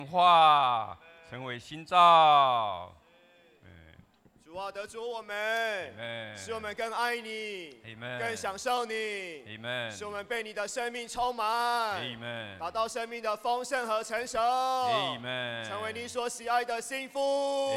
化成为新造。 主啊，得主我们，使我们更爱你，更享受你，使我们被你的生命充满，达到生命的丰盛和成熟，成为你所喜爱的幸福。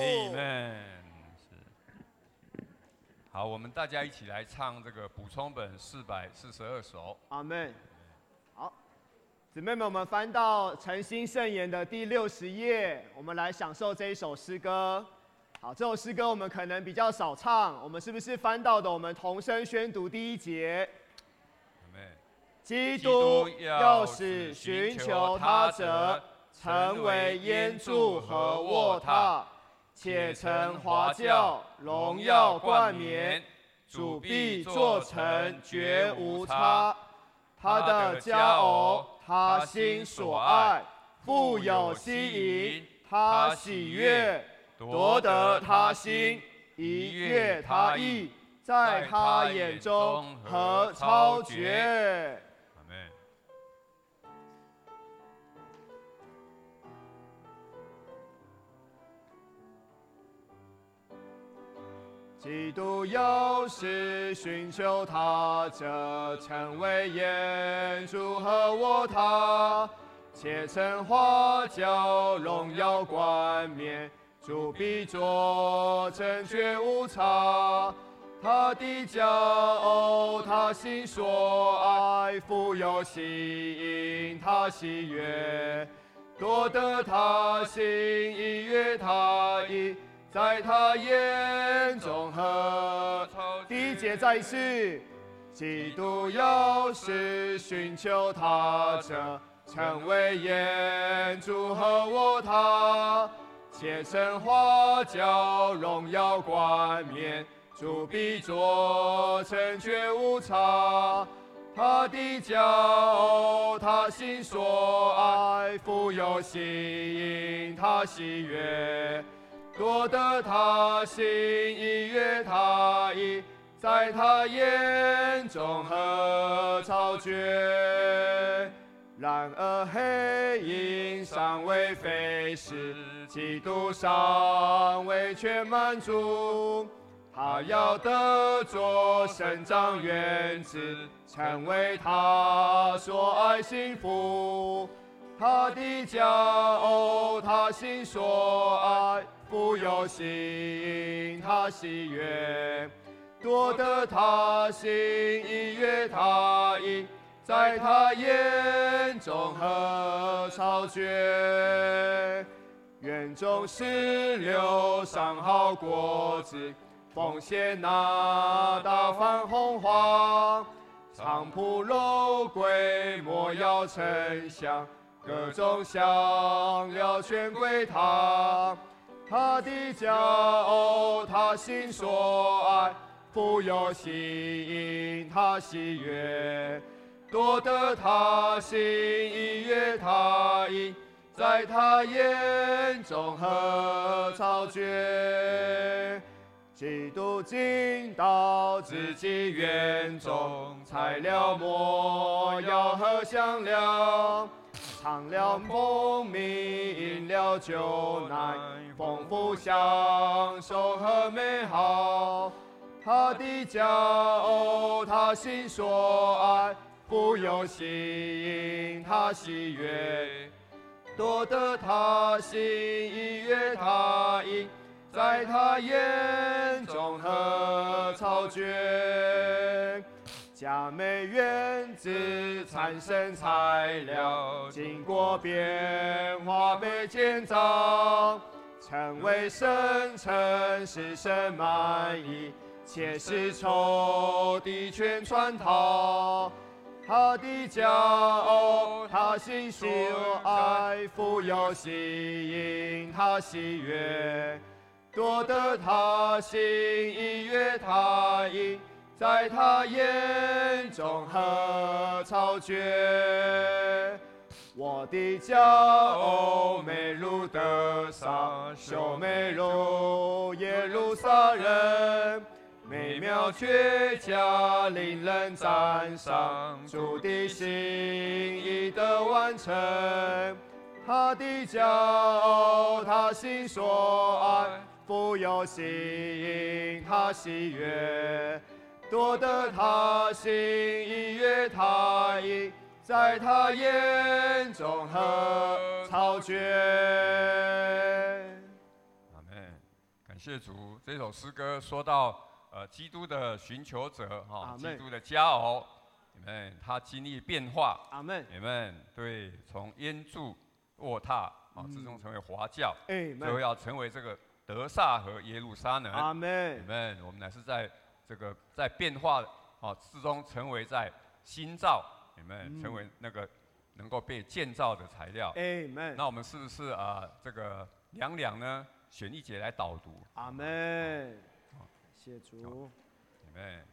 好，我们大家一起来唱这个补充本442首。 阿门。好，姊妹们，我们翻到诚心圣言的第60页，我们来享受这一首诗歌。好，这首诗歌我们可能比较少唱，我们是不是翻到的？我们同声宣读第1节。基督要使寻求他者成为烟柱和卧榻，且成华教荣耀冠冕，主必做成绝无差。他的佳偶，他心所爱，富有吸引，他喜悦。夺得他心，一悦他意，在他眼中何超绝。 阿们。 基督又是寻求他者，成为烟柱和卧榻，且成华教荣耀冠冕。主必作成绝无差，他的佳偶，他心所爱，富有吸引，他喜悦，夺得他心，一悦他意，在他眼中何第1节再一次，基督要是寻求他者，成为烟柱和卧榻。且成华教荣耀冠冕，主必做成绝无差。他的佳偶，他心所爱，富有吸引，他喜悦，夺得他心，一悦他意，在他眼中何超绝。然而黑影尚未飞逝，基督尚未全满足，他要得着生长园子，成为他所爱幸福。他的佳偶，他心所爱，富有吸引，他喜悦，夺得他心，一悦他意，在他眼中何超绝。园中石榴上好果子，奉献那大番红花，菖蒲肉桂末要沉香，各种香料全归他。他的佳偶，他心所爱，富有吸引，他喜悦，夺得他心，一悦他意，在他眼中何超绝。基督进到自己园中，采了末药和香料，尝了蜂蜜，饮了酒奶，丰富享受和美好。他的佳偶，他心所爱，富有吸引，他喜悦，夺得他心，一悦他意，在他眼中何超绝。佳美园子产生材料，经过变化被建造，成为圣城，使神满意，且是仇敌全穿逃。他的佳偶，他心所爱，富有吸引，他喜悦，夺得他心，一悦他意，在他眼中何超绝。我的佳偶美如得撒，秀美如耶路撒冷，美妙绝佳，令人赞赏，主的心意得完成。 他的骄傲，他心所爱，富有吸引他喜悦，夺得他心，愉悦他意，在他眼中何超绝。 阿门。感谢主，这首诗歌说到基督的寻求者哈，基督的佳偶，你们他经历变化， 阿门， 你们对，从烟柱卧榻最终成为华教，最后要成为这个得撒和耶路撒冷， 阿门， 你们我们乃是在这个在变化之中成为在新造，你们成为那个能够被建造的材料，那我们是不是这个两两呢？选一节来导读， 阿门，谢主， 阿门。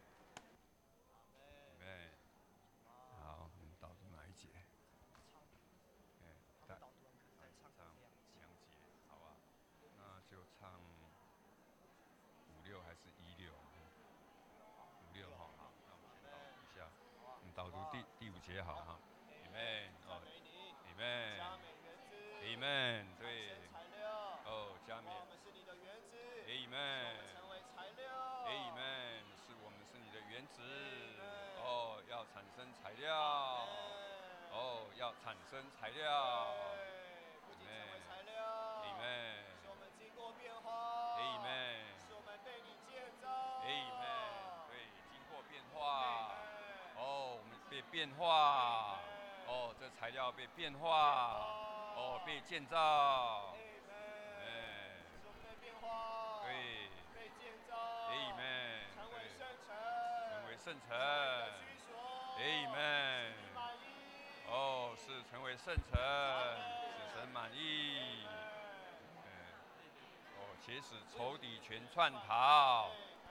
好，我们导读哪一节？唱2节，好吧？那就唱56还是16？56哈，好，那我们先导读一下。我们导读第5节好哈。Amen， 哦 ，Amen，Amen， 对。哦，加冕。我们是你的原子。Amen。成为材料。Amen， 是我们是你的原子。哦，要产生材料。哦，要产生材料。不仅成为材料。Amen。是我们经过变化。Amen。是我们被你建造。Amen。对，经过变化。哦，我们被变化。哦，这材料被变化。哦，被建造。圣城 ，Amen， 哦，是成为圣城，使神满意，哦，且使仇敌全窜逃，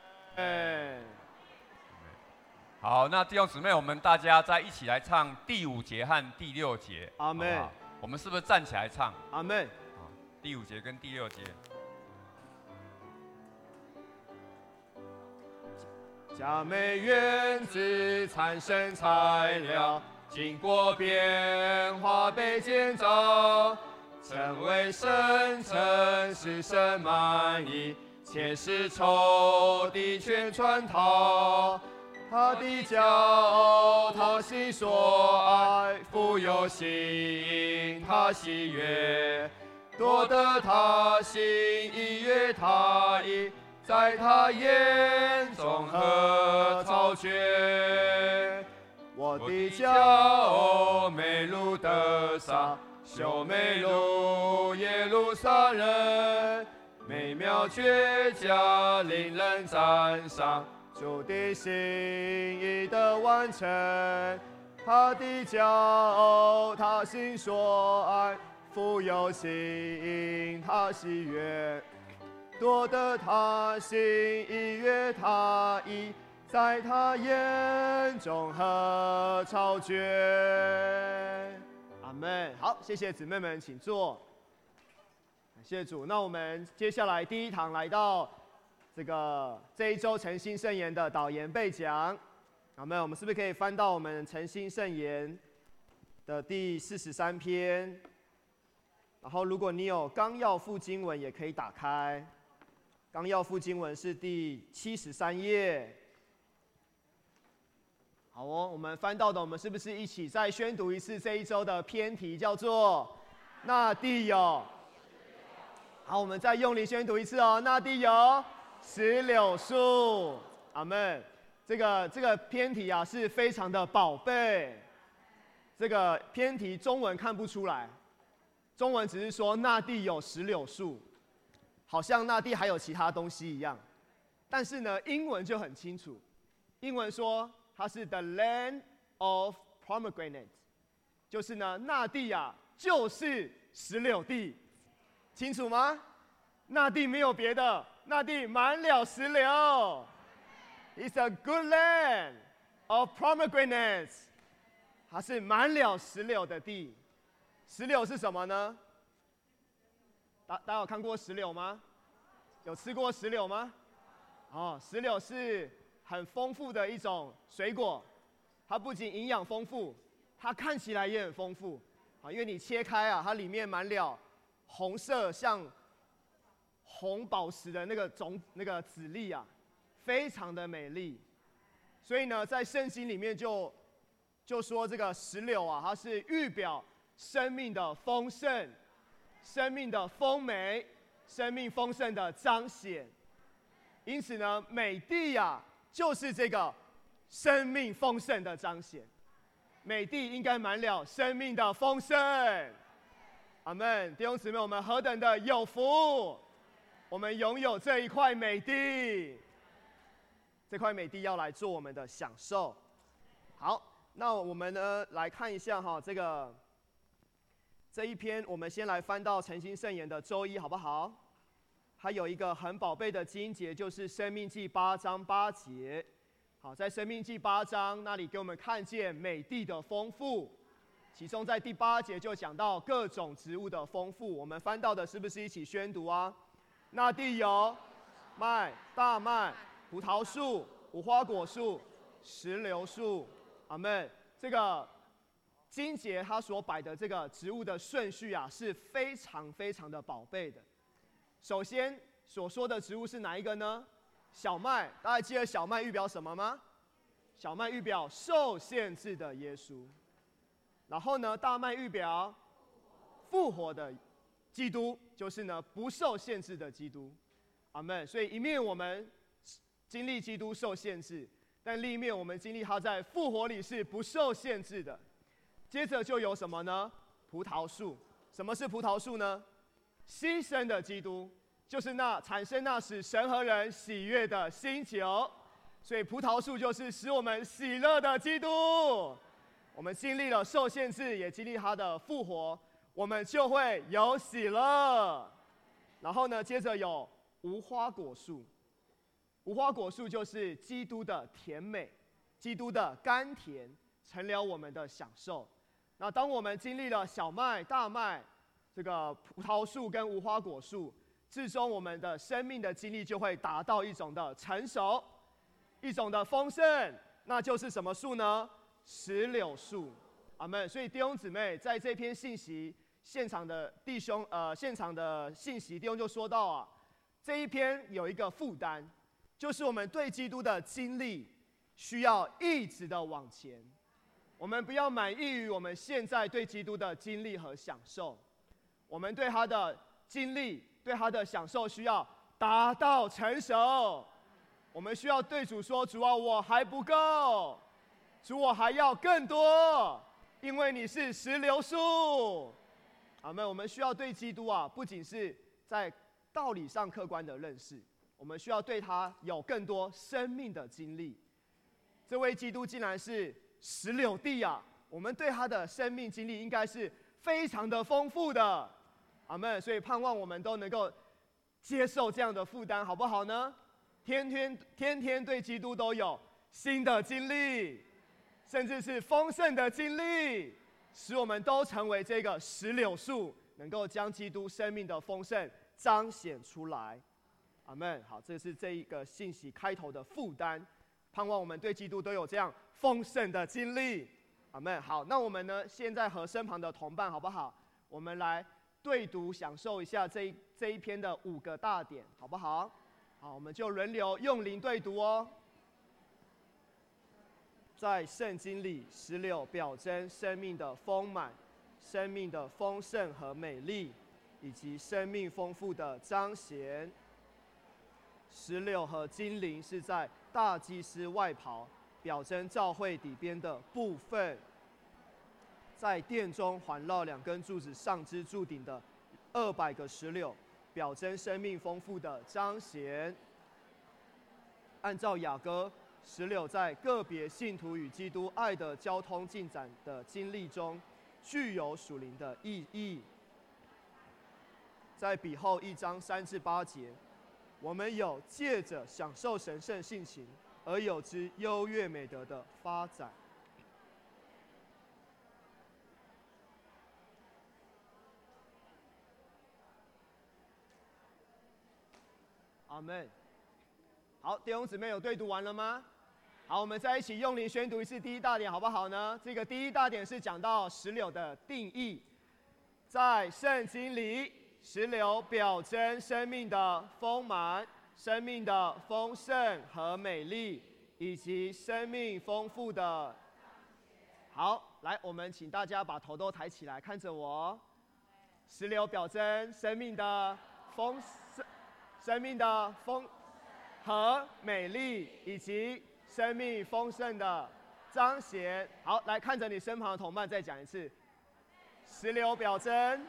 好，那弟兄姊妹，我们大家再一起来唱第5节和第6节， 阿门。 我们是不是站起来唱？ 阿门。 第5节跟第6节。 佳美原子产生材料，经过变化被建造，成为圣城，使神满意，且使仇敌全窜逃。他的骄傲，他心所爱，富有吸引他喜悦，夺得他心，愉悦他意，在他眼中何超绝。我的骄傲，美如得撒，秀美如耶路撒冷，美妙绝佳，令人赞赏。主的心意的完成，他的骄傲，他心所爱，富有吸引他喜悦，夺得他心，愉悦他意，在他眼中何超绝。阿们。好，谢谢姊妹们，请坐。感谢主。那我们接下来第一堂来到这一周诚心圣言的导言背讲。阿们。我们是不是可以翻到我们诚心圣言的第43篇？然后，如果你有纲要附经文，也可以打开。纲要附经文是第73页。好哦，我们翻到的，我们是不是一起再宣读一次这一周的篇题，叫做“那地有”。好，我们再用力宣读一次哦，“那地有石榴树”。阿们。这个篇题啊是非常的宝贝。这个篇题中文看不出来，中文只是说那地有石榴树，好像那地还有其他东西一样。但是呢，英文就很清楚，英文说它是 the land of pomegranate， 就是呢那地啊就是石榴地，清楚吗？那地没有别的，那地满了石榴。It's a good land of pomegranates， 它是满了石榴的地。石榴是什么呢？大家有看过石榴吗？有吃过石榴吗？哦，石榴是很丰富的一种水果，它不仅营养丰富，它看起来也很丰富。 啊，因为你切开啊，它里面满了红色像红宝石的那个籽粒啊，非常的美丽。所以呢，在圣经里面就说这个石榴啊，它是预表生命的丰盛、生命的丰美、生命丰盛的彰显。因此呢，美地啊，就是这个生命丰盛的彰显。美地应该满了生命的丰盛。阿们，弟兄姊妹，我们何等的有福！我们拥有这一块美地，这块美地要来做我们的享受。好，那我们呢来看一下哈，这一篇，我们先来翻到诚心圣言的周一，好不好？它有一个很宝贝的经节，就是《申命记》8章8节。好，在《申命记》8章那里给我们看见美地的丰富，其中在第8节就讲到各种植物的丰富。我们翻到的是不是一起宣读啊？那地有麦、大麦、葡萄树、无花果树、石榴树。阿们。这个经节它所摆的这个植物的顺序啊，是非常非常的宝贝的。首先所说的植物是哪一个呢？小麦，大家记得小麦预表什么吗？小麦预表受限制的耶稣。然后呢，大麦预表复活的基督，就是呢不受限制的基督。阿们。所以一面我们经历基督受限制，但另一面我们经历他在复活里是不受限制的。接着就有什么呢？葡萄树。什么是葡萄树呢？牺牲的基督，就是那产生那使神和人喜悦的新酒。所以葡萄树就是使我们喜乐的基督。我们经历了受限制，也经历他的复活，我们就会有喜乐。然后呢，接着有无花果树。无花果树就是基督的甜美，基督的甘甜，成了我们的享受。那当我们经历了小麦、大麦、这个葡萄树跟无花果树，最终我们的生命的经历就会达到一种的成熟，一种的丰盛，那就是什么树呢？石榴树。阿们。所以弟兄姊妹，在这篇信息现场的现场的信息，弟兄就说到啊，这一篇有一个负担，就是我们对基督的经历需要一直的往前。我们不要满意于我们现在对基督的经历和享受，我们对他的经历、对他的享受需要达到成熟。我们需要对主说：“主啊，我还不够，主我还要更多，因为你是石榴树。”阿们。我们需要对基督啊，不仅是在道理上客观的认识，我们需要对他有更多生命的经历。这位基督竟然是石榴地啊！我们对他的生命经历应该是非常的丰富的。阿们。所以盼望我们都能够接受这样的负担，好不好呢？天天对基督都有新的经历，甚至是丰盛的经历，使我们都成为这个石榴树，能够将基督生命的丰盛彰显出来。阿们。好，这是这一个信息开头的负担，盼望我们对基督都有这样丰盛的经历。阿们。好，那我们呢，现在和身旁的同伴好不好？我们来对读享受一下这一篇的5个大点，好不好？好，我们就轮流用灵对读哦。在圣经里，石榴表征生命的丰满、生命的丰盛和美丽，以及生命丰富的彰显。石榴和金铃是在大祭司外袍，表征教会底边的部分。在殿中环绕2根柱子上支柱顶的200个石榴，表征生命丰富的彰显。按照雅歌，石榴在个别信徒与基督爱的交通进展的经历中，具有属灵的意义。在彼后1章3至8节，我们有借着享受神圣性情而有之优越美德的发展。阿们。好，弟兄姊妹有对读完了吗？好，我们再一起用灵宣读一次第1大点，好不好呢？这个第1大点是讲到石榴的定义， 在圣经里，石榴表征生命的丰满、生命的丰盛和美丽，以及生命丰富的。好，来，我们请大家把头都抬起来，看着我。石榴表征生命的丰盛、生命的丰和美丽，以及生命丰盛的彰显。好，来看着你身旁的同伴，再讲一次。石榴表征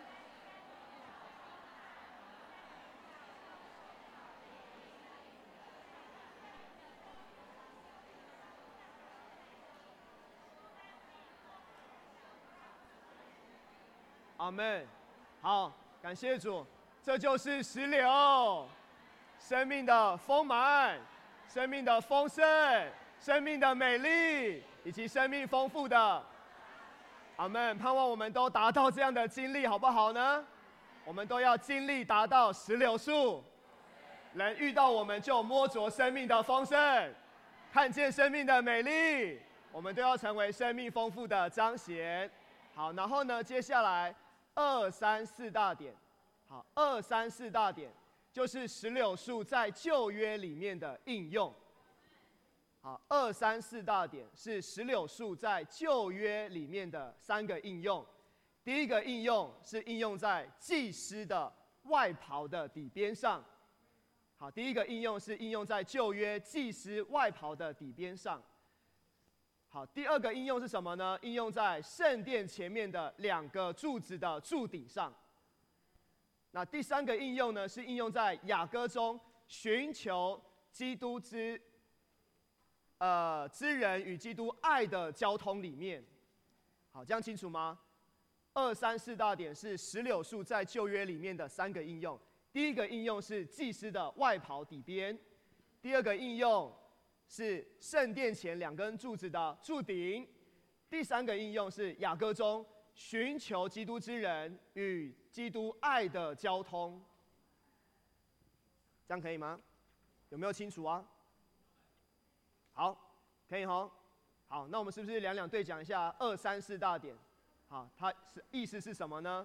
阿们。好，感谢主，这就是石榴，生命的丰满，生命的丰盛，生命的美丽，以及生命丰富的。阿们，盼望我们都达到这样的经历，好不好呢？我们都要经历达到石榴树，人遇到我们就摸着生命的丰盛，看见生命的美丽，我们都要成为生命丰富的彰显。好，然后呢，接下来2、3、4大点。好，2、3、4大点就是石榴树在旧约里面的应用。好，2、3、4大点是石榴树在旧约里面的3个应用。第一个应用是应用在祭司的外袍的底边上。好，第一个应用是应用在旧约祭司外袍的底边上。好，第二个应用是什么呢？应用在圣殿前面的2个柱子的柱顶上。那第3个应用呢，是应用在雅歌中寻求基督之人与基督爱的交通里面。好，这样清楚吗？2、3、4大点是石榴树在旧约里面的3个应用。第一个应用是祭司的外袍底边，第二个应用是圣殿前2根柱子的柱顶，第3个应用是雅歌中寻求基督之人与基督爱的交通。这样可以吗？有没有清楚啊？好，可以吼。好，那我们是不是两对讲一下2、3、4大点？好，它是意思是什么呢？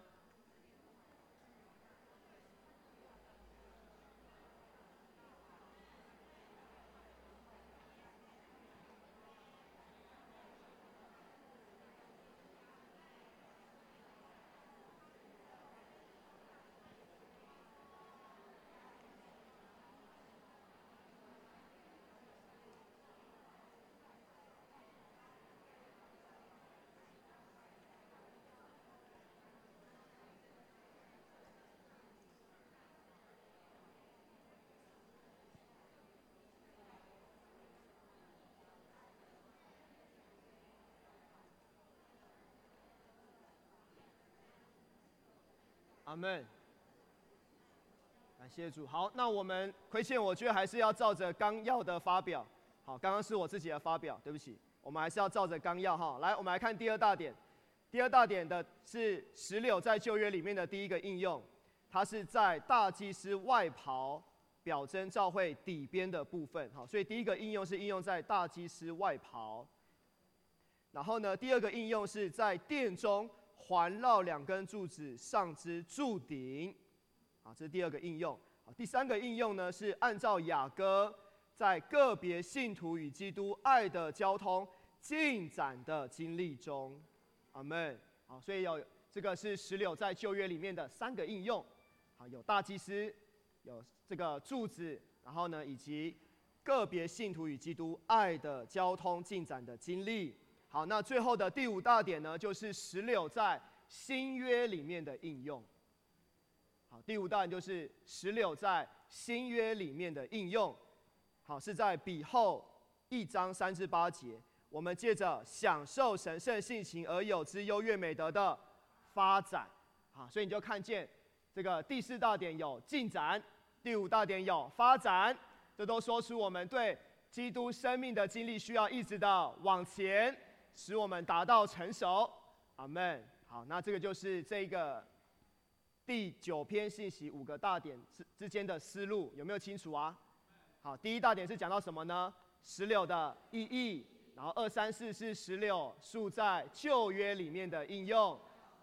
阿们，感谢主。好，那我们亏欠，我觉得还是要照着纲要的发表。好，刚刚是我自己的发表，对不起，我们还是要照着纲要哈。来，我们来看第2大点。第2大点的是石榴在旧约里面的第一个应用，它是在大祭司外袍表征教会底边的部分。好，所以第一个应用是应用在大祭司外袍。然后呢，第2个应用是在殿中环绕2根柱子上之柱顶。啊，这是第2个应用。第3个应用呢，是按照雅歌在个别信徒与基督爱的交通进展的经历中。阿们。好，所以这个是石榴在旧约里面的3个应用。好，有大祭司，有这个柱子，然后呢，以及个别信徒与基督爱的交通进展的经历。好，那最后的第5大点呢，就是石榴在新约里面的应用。好，第5大点就是石榴在新约里面的应用。好，是在彼后1章3至8节，我们借着享受神圣性情而有之优越美德的发展。好，所以你就看见这个第4大点有进展，第5大点有发展，这都说出我们对基督生命的经历需要一直的往前，使我们达到成熟。阿们。好，那这个就是这个第9篇信息5个大点之间的思路，有没有清楚啊？好，第1大点是讲到什么呢？石榴的意义，然后2、3、4是石榴树在旧约里面的应用。第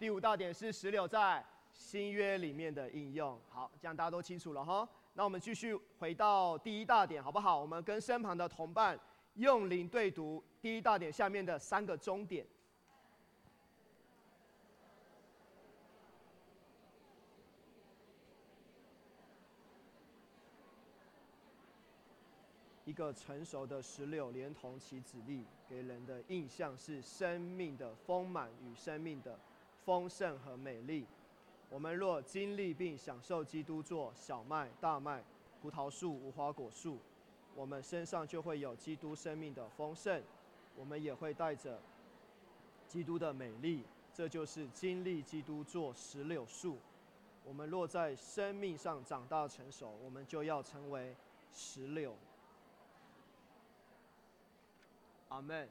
第5大点是石榴在新约里面的应用。好，这样大家都清楚了哈。那我们继续回到第1大点，好不好？我们跟身旁的同伴用灵对读第1大点下面的3个终点。一个成熟的石榴，连同其籽粒，给人的印象是生命的丰满与生命的丰盛和美丽。我们若经历并享受基督做小麦、大麦、葡萄树、无花果树，我们身上就会有基督生命的丰盛，我们也会带着基督的美丽。这就是经历基督做石榴树。我们若在生命上长大成熟，我们就要成为石榴。阿们。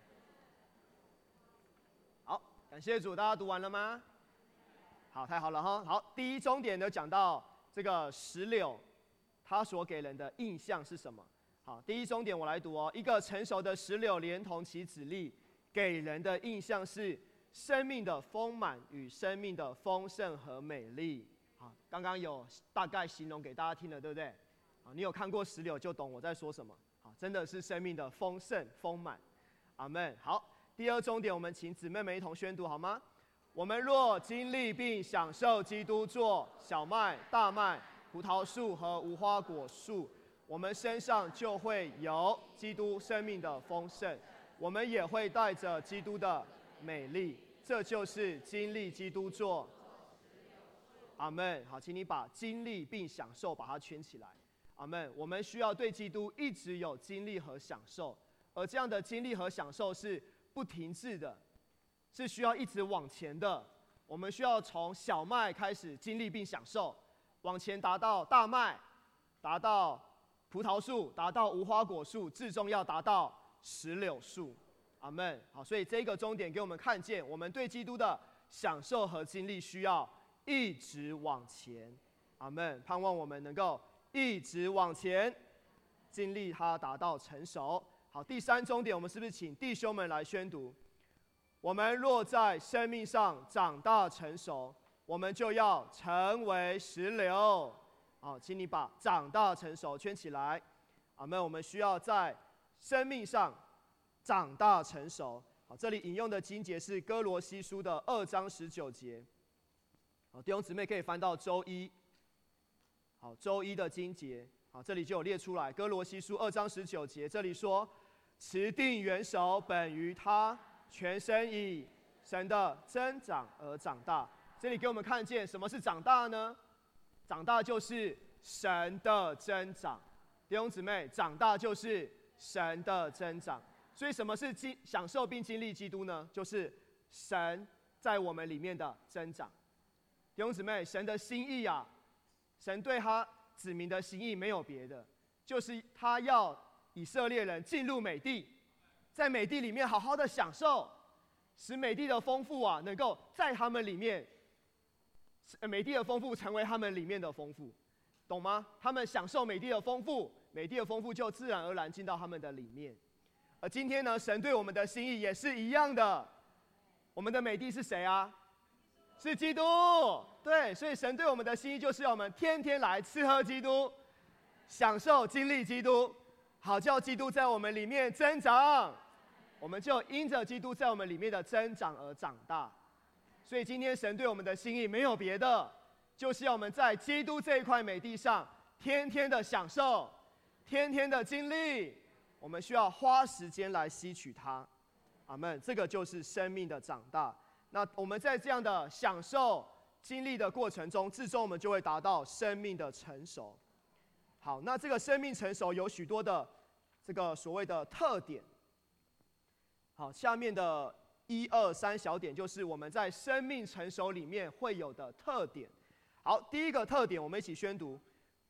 好，感谢主，大家读完了吗？好，太好了哈。好，第1终点呢讲到这个石榴，它所给人的印象是什么？好，第1终点我来读哦。一个成熟的石榴，连同其籽粒，给人的印象是生命的丰满与生命的丰盛和美丽。好，刚刚有大概形容给大家听了，对不对？好，你有看过石榴就懂我在说什么。好，真的是生命的丰盛丰满。阿们。好，第2终点我们请姊妹们一同宣读好吗？我们若经历并享受基督做小麦、大麦、葡萄树和无花果树，我们身上就会有基督生命的丰盛，我们也会带着基督的美丽。这就是经历基督做。阿们。好，请你把经历并享受把它圈起来。阿们。我们需要对基督一直有经历和享受，而这样的经历和享受是不停滞的，是需要一直往前的。我们需要从小麦开始经历并享受，往前达到大麦，达到葡萄树，达到无花果树，最终要达到石榴树。阿们。好，所以这个终点给我们看见，我们对基督的享受和经历需要一直往前。阿们。盼望我们能够一直往前，经历它达到成熟。好，第3终点，我们是不是请弟兄们来宣读？我们若在生命上长大成熟，我们就要成为石榴。好，请你把长大成熟圈起来。阿们。我们需要在生命上长大成熟。好，这里引用的经节是哥罗西书的2章19节。好，弟兄姊妹可以翻到周一。好，周一的经节。好，这里就有列出来，哥罗西书2章19节，这里说。持定元首本于他，全身以神的增长而长大。这里给我们看见什么是长大呢？长大就是神的增长。弟兄姊妹，长大就是神的增长。所以什么是享受并经历基督呢？就是神在我们里面的增长。弟兄姊妹，神的心意啊，神对他子民的心意没有别的，就是他要以色列人进入美地，在美地里面好好的享受，使美地的丰富啊，能够在他们里面，美地的丰富成为他们里面的丰富，懂吗？他们享受美地的丰富，美地的丰富就自然而然进到他们的里面。而今天呢，神对我们的心意也是一样的。我们的美地是谁啊？是基督。对，所以神对我们的心意就是要我们天天来吃喝基督，享受经历基督。好叫基督在我们里面增长，我们就因着基督在我们里面的增长而长大。所以今天神对我们的心意没有别的，就是要我们在基督这一块美地上，天天的享受，天天的经历。我们需要花时间来吸取它。阿们。这个就是生命的长大。那我们在这样的享受经历的过程中，最终我们就会达到生命的成熟。好，那这个生命成熟有许多的这个所谓的特点。好，下面的1、2、3小点就是我们在生命成熟里面会有的特点。好，第一个特点，我们一起宣读：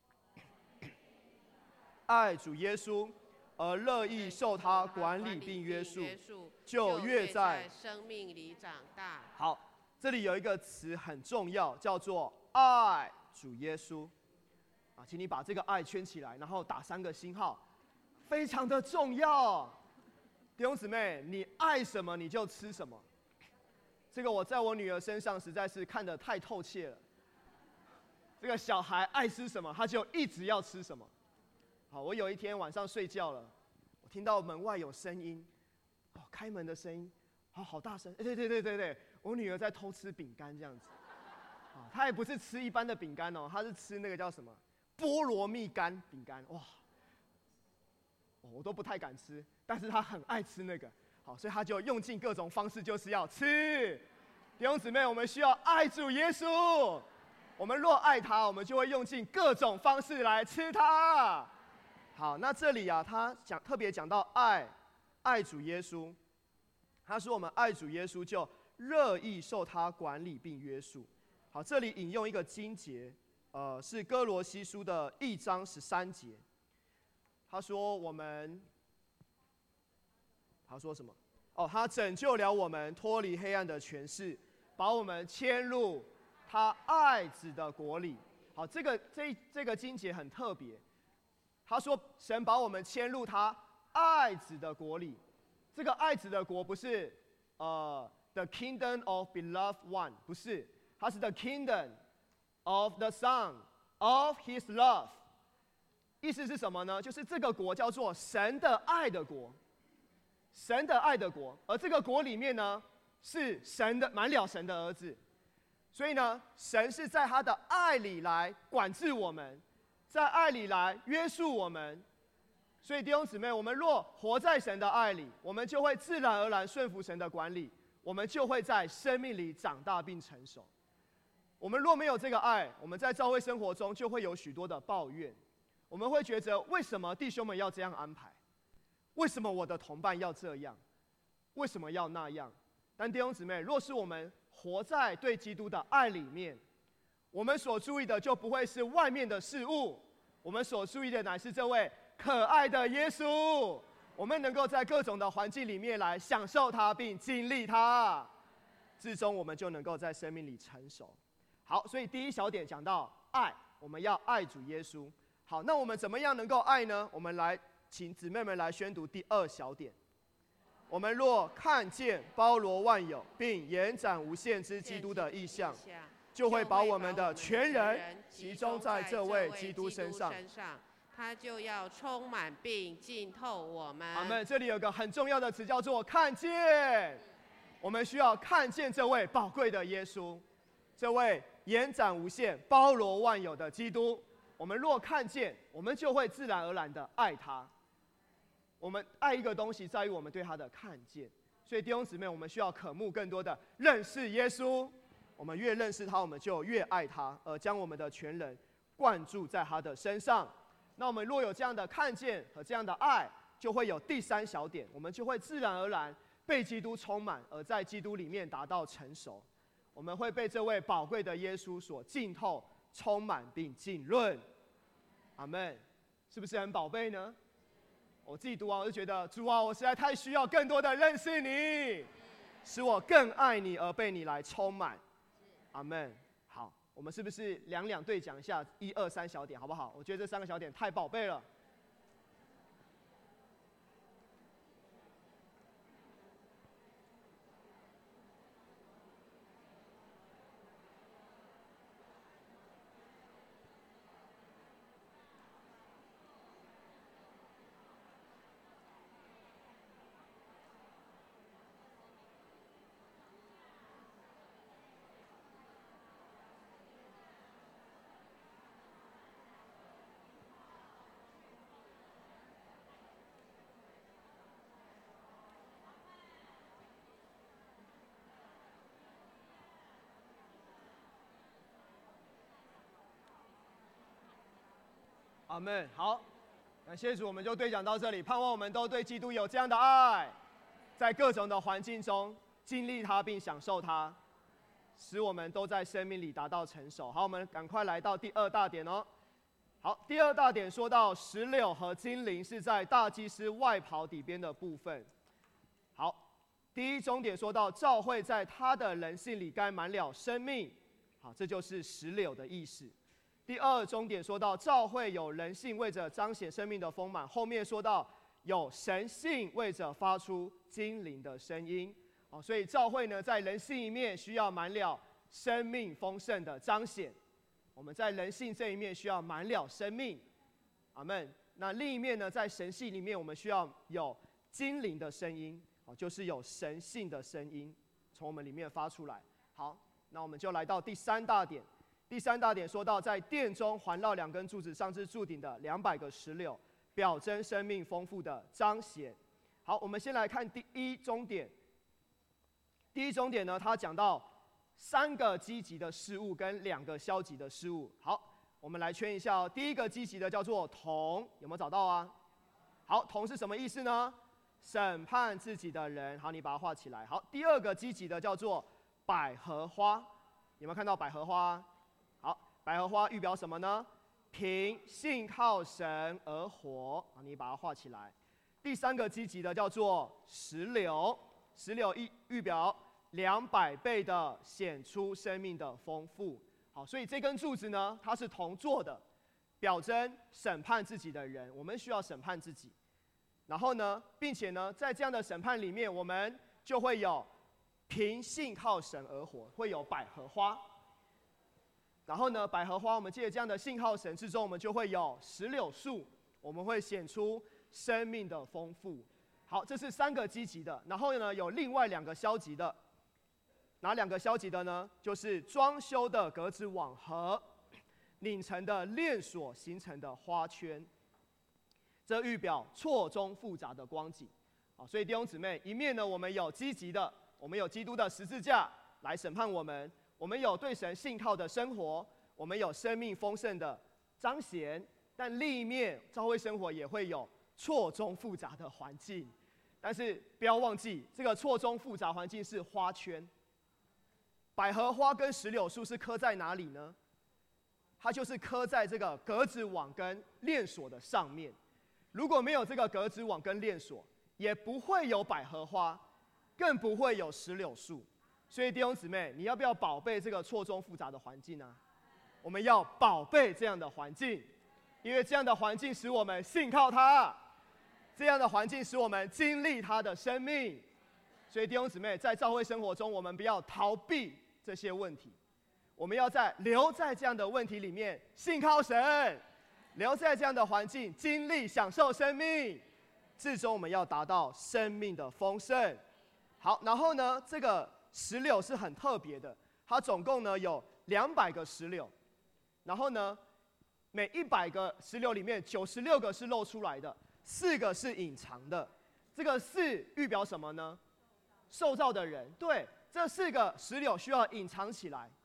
爱主耶稣，而乐意受他管理并约束，就越在生命里长大。 好，这里有一个词很重要，叫做爱主耶稣。啊，请你把这个爱圈起来，然后打3个星号，非常的重要。弟兄姊妹，你爱什么你就吃什么， 这个我在我女儿身上实在是看得太透彻了。这个小孩爱吃什么，他就一直要吃什么。好，我有一天晚上睡觉了，我听到门外有声音，开门的声音，好大声！对，我女儿在偷吃饼干这样子。她也不是吃一般的饼干哦，她是吃那个叫什么菠萝蜜干饼干，哇！我都不太敢吃，但是她很爱吃那个。好，所以她就用尽各种方式，就是要吃。弟兄姊妹，我们需要爱主耶稣。我们若爱他，我们就会用尽各种方式来吃他。好，那这里啊，他特别讲到爱主耶稣。他说我们爱主耶稣，就乐意受他管理并约束。好，这里引用一个经节，是哥罗西书的1章13节。他说他说什么？他拯救了我们，脱离黑暗的权势，把我们迁入他爱子的国里。好，这个经节很特别。他说神把我们迁入他爱子的国里。这个爱子的国不是the kingdom of beloved one， 不是，它是 the kingdom of the Son of His love。意思是什么呢？就是这个国叫做神的爱的国，神的爱的国。而这个国里面呢，是满了神的儿子。所以呢，神是在他的爱里来管制我们，在爱里来约束我们。所以弟兄姊妹，我们若活在神的爱里，我们就会自然而然顺服神的管理，我们就会在生命里长大并成熟。我们若没有这个爱，我们在教会生活中就会有许多的抱怨，我们会觉得为什么弟兄们要这样安排？为什么我的同伴要这样？为什么要那样？但弟兄姊妹，若是我们活在对基督的爱里面，我们所注意的就不会是外面的事物，我们所注意的乃是这位可爱的耶稣。我们能够在各种的环境里面来享受他并经历他，至终我们就能够在生命里成熟。好，所以第一小点讲到爱，我们要爱主耶稣。好，那我们怎么样能够爱呢？我们来请姊妹们来宣读第2小点。我们若看见包罗万有并延展无限之基督的意象，就会把我们的全人集中在这位基督身上， 他就要充满并浸透我们。 阿们。这里有个很重要的词叫做看见，我们需要看见这位宝贵的耶稣，这位延展无限、包罗万有的基督。我们若看见，我们就会自然而然的爱他。我们爱一个东西，在于我们对他的看见。所以弟兄姊妹，我们需要渴慕更多的认识耶稣。我们越认识他，我们就越爱他，而将我们的全人灌注在他的身上。那我们若有这样的看见和这样的爱，就会有第3小点，我们就会自然而然被基督充满，而在基督里面达到成熟。我们会被这位宝贵的耶稣所浸透、充满并浸润。阿们，是不是很宝贝呢？我自己读完我就觉得，主啊，我实在太需要更多的认识你，使我更爱你而被你来充满。阿们。好，我们是不是两对讲一下1、2、3小点，好不好？我觉得这3个小点太宝贝了。阿们。好，感谢主，我们就对讲到这里。盼望我们都对基督有这样的爱，在各种的环境中经历他并享受他，使我们都在生命里达到成熟。好，我们赶快来到第2大点哦。好，第2大点说到石榴和金铃是在大祭司外袍底边的部分。好，第1中点说到教会在他的人性里该满了生命。好，这就是石榴的意思。第2中点说到教会有人性为着彰显生命的丰满，后面说到有神性为着发出精灵的声音。 所以教会呢，在人性一面需要满了生命丰盛的彰显，我们在人性这一面需要满了生命，阿们。那另一面呢，在神性里面，我们需要有精灵的声音，就是有神性的声音从我们里面发出来。好，那我们就来到第三大点。第三大点说到，在殿中环绕2根柱子上至柱顶的200个石榴，表征生命丰富的彰显。好，我们先来看第一中点。第一中点呢，它讲到3个积极的事物跟2个消极的事物。好，我们来圈一下哦。第一个积极的叫做铜，有没有找到啊？好，铜是什么意思呢？审判自己的人。好，你把它画起来。好，第二个积极的叫做百合花，有没有看到百合花？好，百合花预表什么呢？凭信靠神而活。好，你把它画起来。第三个积极的叫做石榴，石榴预表200倍的显出生命的丰富。好，所以这根柱子呢，它是铜做的，表征审判自己的人，我们需要审判自己。然后呢，并且呢，在这样的审判里面，我们就会有凭信靠神而活，会有百合花。然后呢，百合花，我们借着这样的信靠神之中，我们就会有石榴树，我们会显出生命的丰富。好，这是3个积极的。然后呢，有另外2个消极的。哪2个消极的呢？就是装修的格子网和拧成的链锁形成的花圈。这预表错综复杂的光景。所以弟兄姊妹，一面呢，我们有积极的，我们有基督的十字架来审判我们。我们有对神信靠的生活，我们有生命丰盛的彰显，但另一面，教会生活也会有错综复杂的环境。但是不要忘记，这个错综复杂环境是花圈。百合花跟石榴树是刻在哪里呢？它就是刻在这个格子网跟链锁的上面。如果没有这个格子网跟链锁，也不会有百合花，更不会有石榴树。所以弟兄姊妹，你要不要宝贝这个错综复杂的环境呢？我们要宝贝这样的环境，因为这样的环境使我们信靠他，这样的环境使我们经历他的生命。所以弟兄姊妹，在教会生活中，我们不要逃避这些问题，我们要留在这样的问题里面信靠神，留在这样的环境经历享受生命，最终我们要达到生命的丰盛。好，然后呢，这个石榴是很特别的，它总共呢有200个石榴，然后呢，每100个石榴里面96个是露出来的，4个是隐藏的。这个4预表什么呢？受造的人。对，这4个石榴需要隐藏起来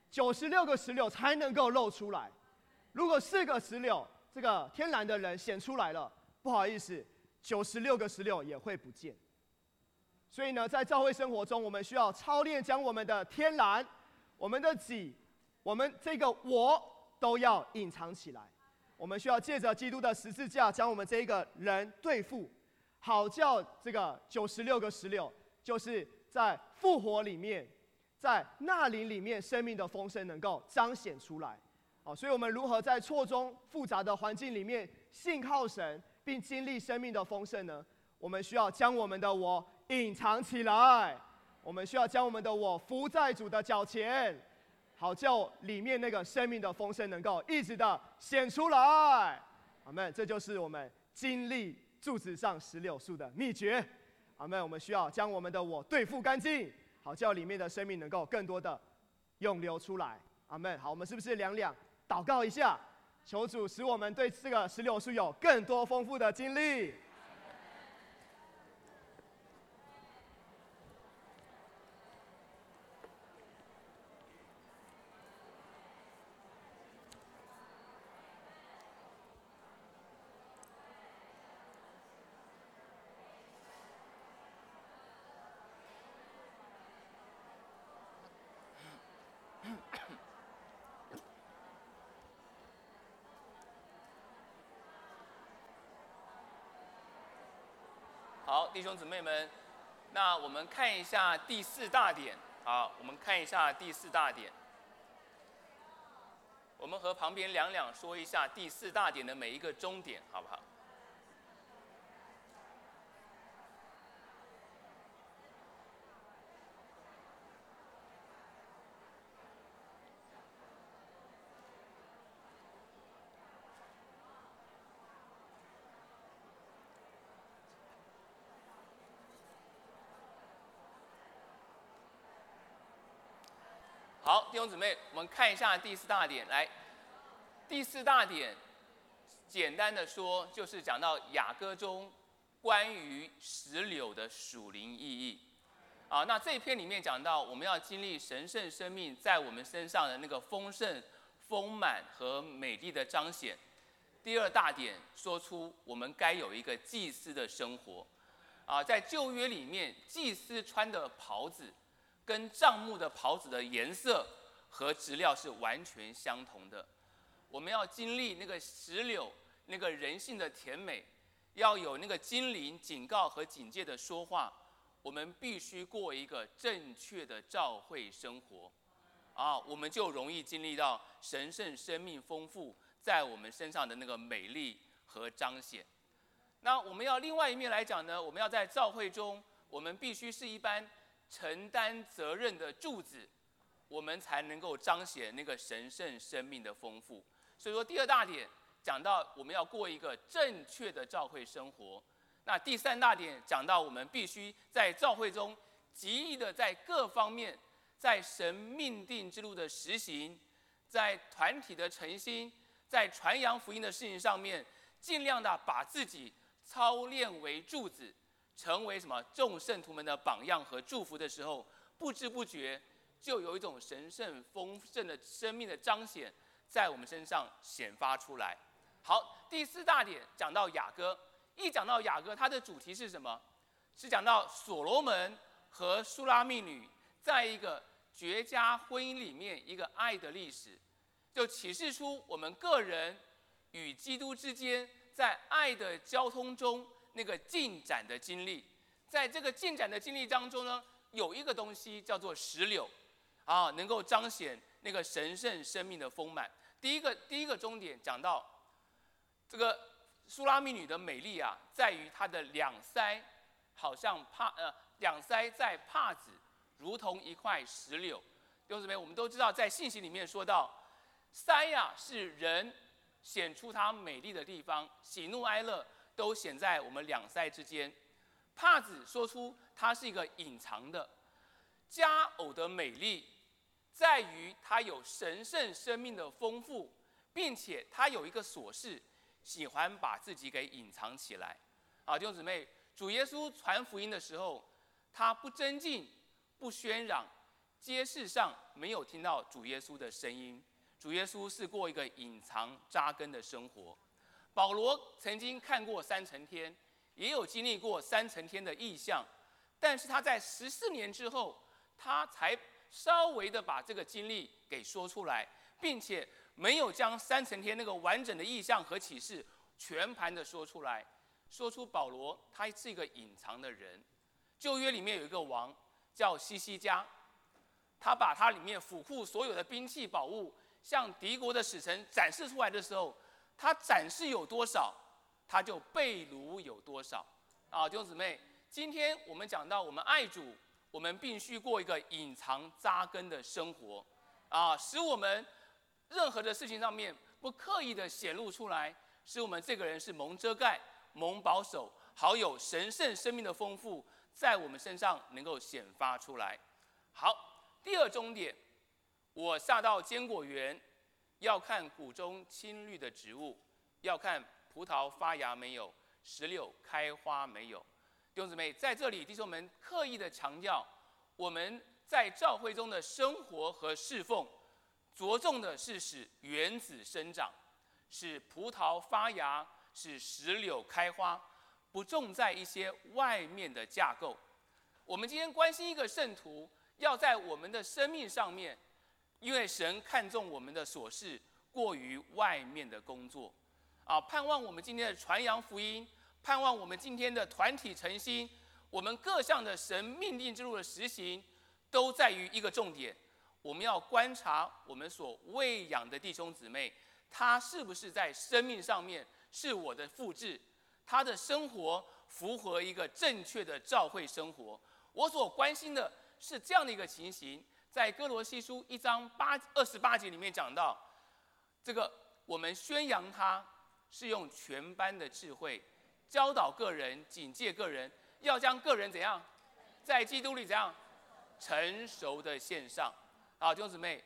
，96个石榴才能够露出来。如果4个石榴，这个天然的人显出来了，不好意思，96个石榴也会不见。所以呢，在教会生活中，我们需要操练将我们的天然、我们的己、我们这个我都要隐藏起来。我们需要借着基督的十字架，将我们这一个人对付，好叫这个96个石榴，就是在复活里面，在纳灵里面生命的丰盛能够彰显出来。所以我们如何在错综复杂的环境里面信靠神，并经历生命的丰盛呢？我们需要将我们的我隐藏起来，我们需要将我们的我伏在主的脚前，好叫里面那个生命的丰盛能够一直的显出来。阿们，这就是我们经历柱子上石榴树的秘诀。阿们，我们需要将我们的我对付干净，好叫里面的生命能够更多的涌流出来。阿们。好，我们是不是两祷告一下，求主使我们对这个石榴树有更多丰富的经历。 好，弟兄姊妹们，那我们看一下第4大点。好，我们看一下第4大点。我们和旁边两说一下第4大点的每一个终点，好不好？ 弟兄姊妹，我们看一下第4大点。来，第4大点，简单的说，就是讲到雅歌中关于石榴的属灵意义。那这一篇里面讲到，我们要经历神圣生命在我们身上的那个丰盛、丰满和美丽的彰显。第2大点说出我们该有一个祭司的生活。在旧约里面，祭司穿的袍子跟帐幕的袍子的颜色和质料是完全相同的。我们要经历那个石榴那个人性的甜美，要有那个精灵警告和警戒的说话，我们必须过一个正确的召会生活。我们就容易经历到神圣生命丰富在我们身上的那个美丽和彰显。那我们要另外一面来讲呢，我们要在召会中，我们必须是一般承担责任的柱子，我们才能够彰显那个神圣生命的丰富。所以说，第2大点讲到我们要过一个正确的召会生活。那第3大点讲到我们必须在召会中极力的在各方面，在神命定之路的实行，在团体的诚心，在传扬福音的事情上面，尽量的把自己操练为柱子，成为什么众圣徒们的榜样和祝福的时候，不知不觉就有一种神圣丰盛的生命的彰显在我们身上显发出来。好，第4大点讲到雅歌，一讲到雅歌，它的主题是什么？是讲到所罗门和书拉密女在一个绝佳婚姻里面一个爱的历史，就启示出我们个人与基督之间在爱的交通中那个进展的经历。在这个进展的经历当中呢，有一个东西叫做石榴，能够彰显那个神圣生命的丰满。第一个终点讲到这个书拉密女的美丽在于她的两腮，好像两腮在帕子，如同一块石榴。弟兄姊妹，我们都知道，在信息里面说到，腮是人显出它美丽的地方，喜怒哀乐都显在我们两腮之间。帕子说出它是一个隐藏的。佳偶的美丽在于它有神圣生命的丰富，并且它有一个琐事，喜欢把自己给隐藏起来。弟兄姊妹，主耶稣传福音的时候，他不争竞，不喧嚷，街市上没有听到主耶稣的声音。主耶稣是过一个隐藏扎根的生活。保罗曾经看过3层天，也有经历过3层天的异象，但是他在14年之后，他才稍微的把这个经历给说出来，并且没有将3层天那个完整的异象和启示全盘的说出来，说出保罗他是一个隐藏的人。旧约里面有一个王叫西西家，他把他里面府库所有的兵器宝物向敌国的使臣展示出来的时候，他展示有多少，他就被掳有多少。弟兄姊妹，今天我们讲到我们爱主，我们必须过一个隐藏扎根的生活，使我们任何的事情上面不刻意的显露出来，使我们这个人是蒙遮盖、蒙保守，好有神圣生命的丰富在我们身上能够显发出来。好，第2终点，我下到坚果园，要看谷中青绿的植物，要看葡萄发芽没有，石榴开花没有。弟兄姊妹，在这里弟兄们刻意的强调，我们在教会中的生活和侍奉，着重的是使园子生长，使葡萄发芽，使石榴开花，不重在一些外面的架构。我们今天关心一个圣徒，要在我们的生命上面，因为神看重我们的琐事过于外面的工作，盼望我们今天的传扬福音，盼望我们今天的团体诚心，我们各项的神命定之路的实行，都在于一个重点，我们要观察我们所喂养的弟兄姊妹，他是不是在生命上面是我的复制，他的生活符合一个正确的教会生活。我所关心的是这样的一个情形，在哥罗西书1章28节里面讲到，这个我们宣扬他是用全班的智慧教导个人，警戒个人，要将个人怎样，在基督里怎样成熟的献上。弟兄姊妹，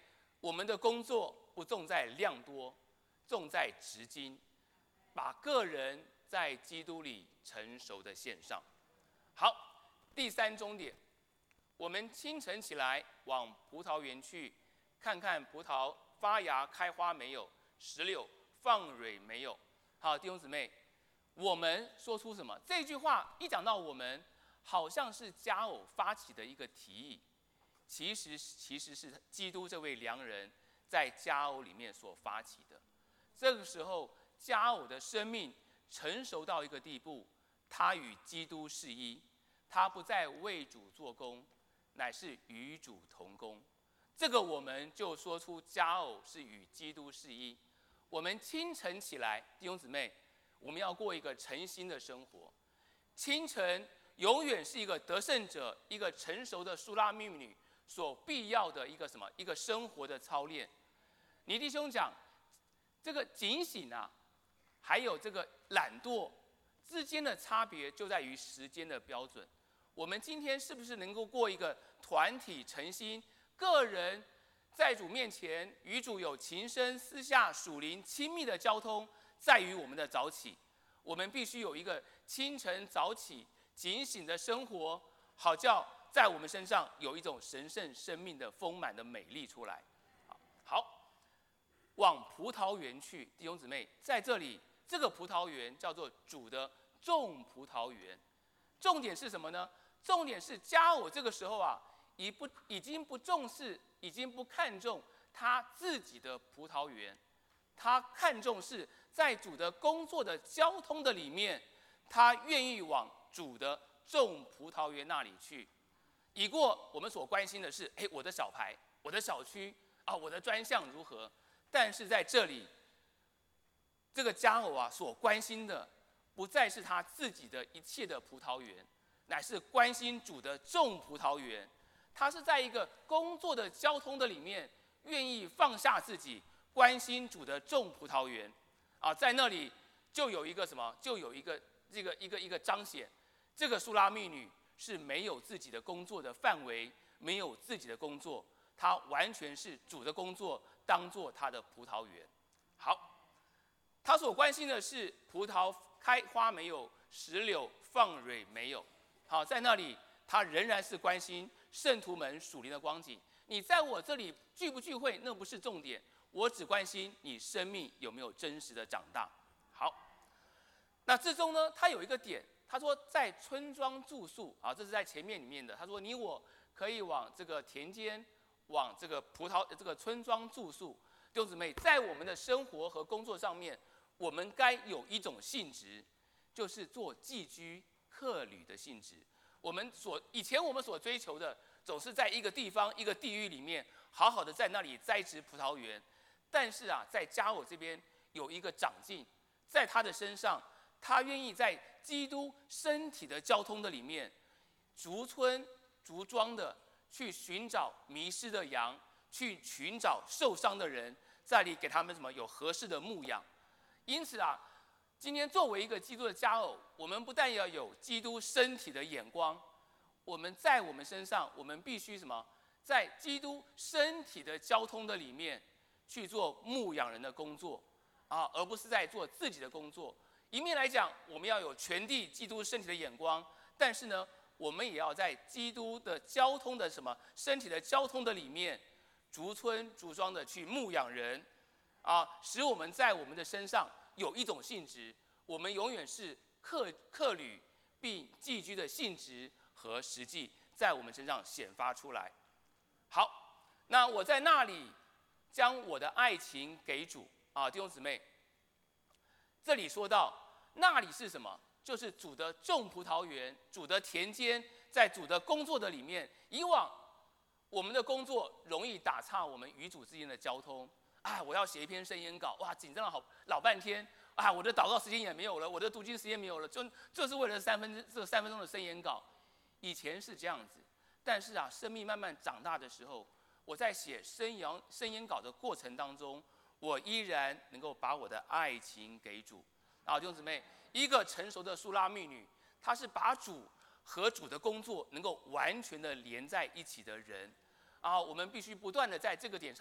我们的工作不重在量多，重在值精，把个人在基督里成熟的献上。好，第三终点，我们清晨起来往葡萄园去，看看葡萄发芽开花没有，石榴放蕊没有。好，弟兄姊妹，我们说出什么？这句话一讲到我们，好像是佳偶发起的一个提议，其实是基督这位良人在佳偶里面所发起的。这个时候，佳偶的生命成熟到一个地步，他与基督是一，他不再为主做工，乃是与主同工。这个我们就说出佳偶是与基督是一。我们清晨起来，弟兄姊妹，我们要过一个诚心的生活。清晨永远是一个得胜者、一个成熟的苏拉密女所必要的一个什么？一个生活的操练。你弟兄讲，这个警醒啊，还有这个懒惰之间的差别，就在于时间的标准。我们今天是不是能够过一个团体诚心、个人在主面前与主有情深私下属灵亲密的交通，在于我们的早起。我们必须有一个清晨早起警醒的生活，好叫在我们身上有一种神圣生命的丰满的美丽出来。好，往葡萄园去，弟兄姊妹，在这里这个葡萄园叫做主的种葡萄园。重点是什么呢？重点是佳偶这个时候啊，已经不重视，已经不看重他自己的葡萄园，他看重是在主的工作的交通的里面，他愿意往主的种葡萄园那里去。已过我们所关心的是，我的小牌，我的小区啊，我的专项如何？但是在这里，这个佳偶啊所关心的，不再是他自己的一切的葡萄园，乃是关心主的种葡萄园。他是在一个工作的交通的里面，愿意放下自己，关心主的种葡萄园。啊，在那里就有一个什么？就有一个一个彰显。这个苏拉密女是没有自己的工作的范围，没有自己的工作，她完全是主的工作当做她的葡萄园。好，她所关心的是葡萄开花没有，石榴放蕊没有。好，在那里她仍然是关心圣徒们属灵的光景。你在我这里聚不聚会，那不是重点，我只关心你生命有没有真实的长大。好，那之中呢，他有一个点，他说在村庄住宿啊，这是在前面里面的。他说你我可以往这个田间，往这个这个村庄住宿。弟兄姊妹，在我们的生活和工作上面，我们该有一种性质，就是做寄居客旅的性质。以前我们所追求的，总是在一个地方、一个地域里面，好好的在那里栽植葡萄园。但是啊，在佳偶这边有一个长进，在他的身上，他愿意在基督身体的交通的里面，逐村逐庄的去寻找迷失的羊，去寻找受伤的人，在那里给他们什么有合适的牧养。因此啊，今天作为一个基督的佳偶，我们不但要有基督身体的眼光，我们在我们身上，我们必须什么？在基督身体的交通的里面去做牧养人的工作啊，而不是在做自己的工作。一面来讲，我们要有全地基督身体的眼光，但是呢，我们也要在基督的交通的什么身体的交通的里面，逐村逐庄的去牧养人啊，使我们在我们的身上有一种性质，我们永远是客旅并寄居的性质和实际在我们身上显发出来。好，那我在那里将我的爱情给主啊，弟兄姊妹，这里说到那里是什么？就是主的种葡萄园，主的田间，在主的工作的里面。以往我们的工作容易打岔我们与主之间的交通啊，我要写一篇申言稿，哇，紧张了老半天啊，我的祷告时间也没有了，我的读经时间没有了，就是为了3分钟的申言稿。以前是这样子，但是啊，生命慢慢长大的时候，我在写申言稿的过程当中，我依然能够把我的爱情给主。啊，弟兄姊妹，一个成熟的苏拉密女，她是把主和主的工作能够完全的连在一起的人。啊，我们必须不断的在这个点上面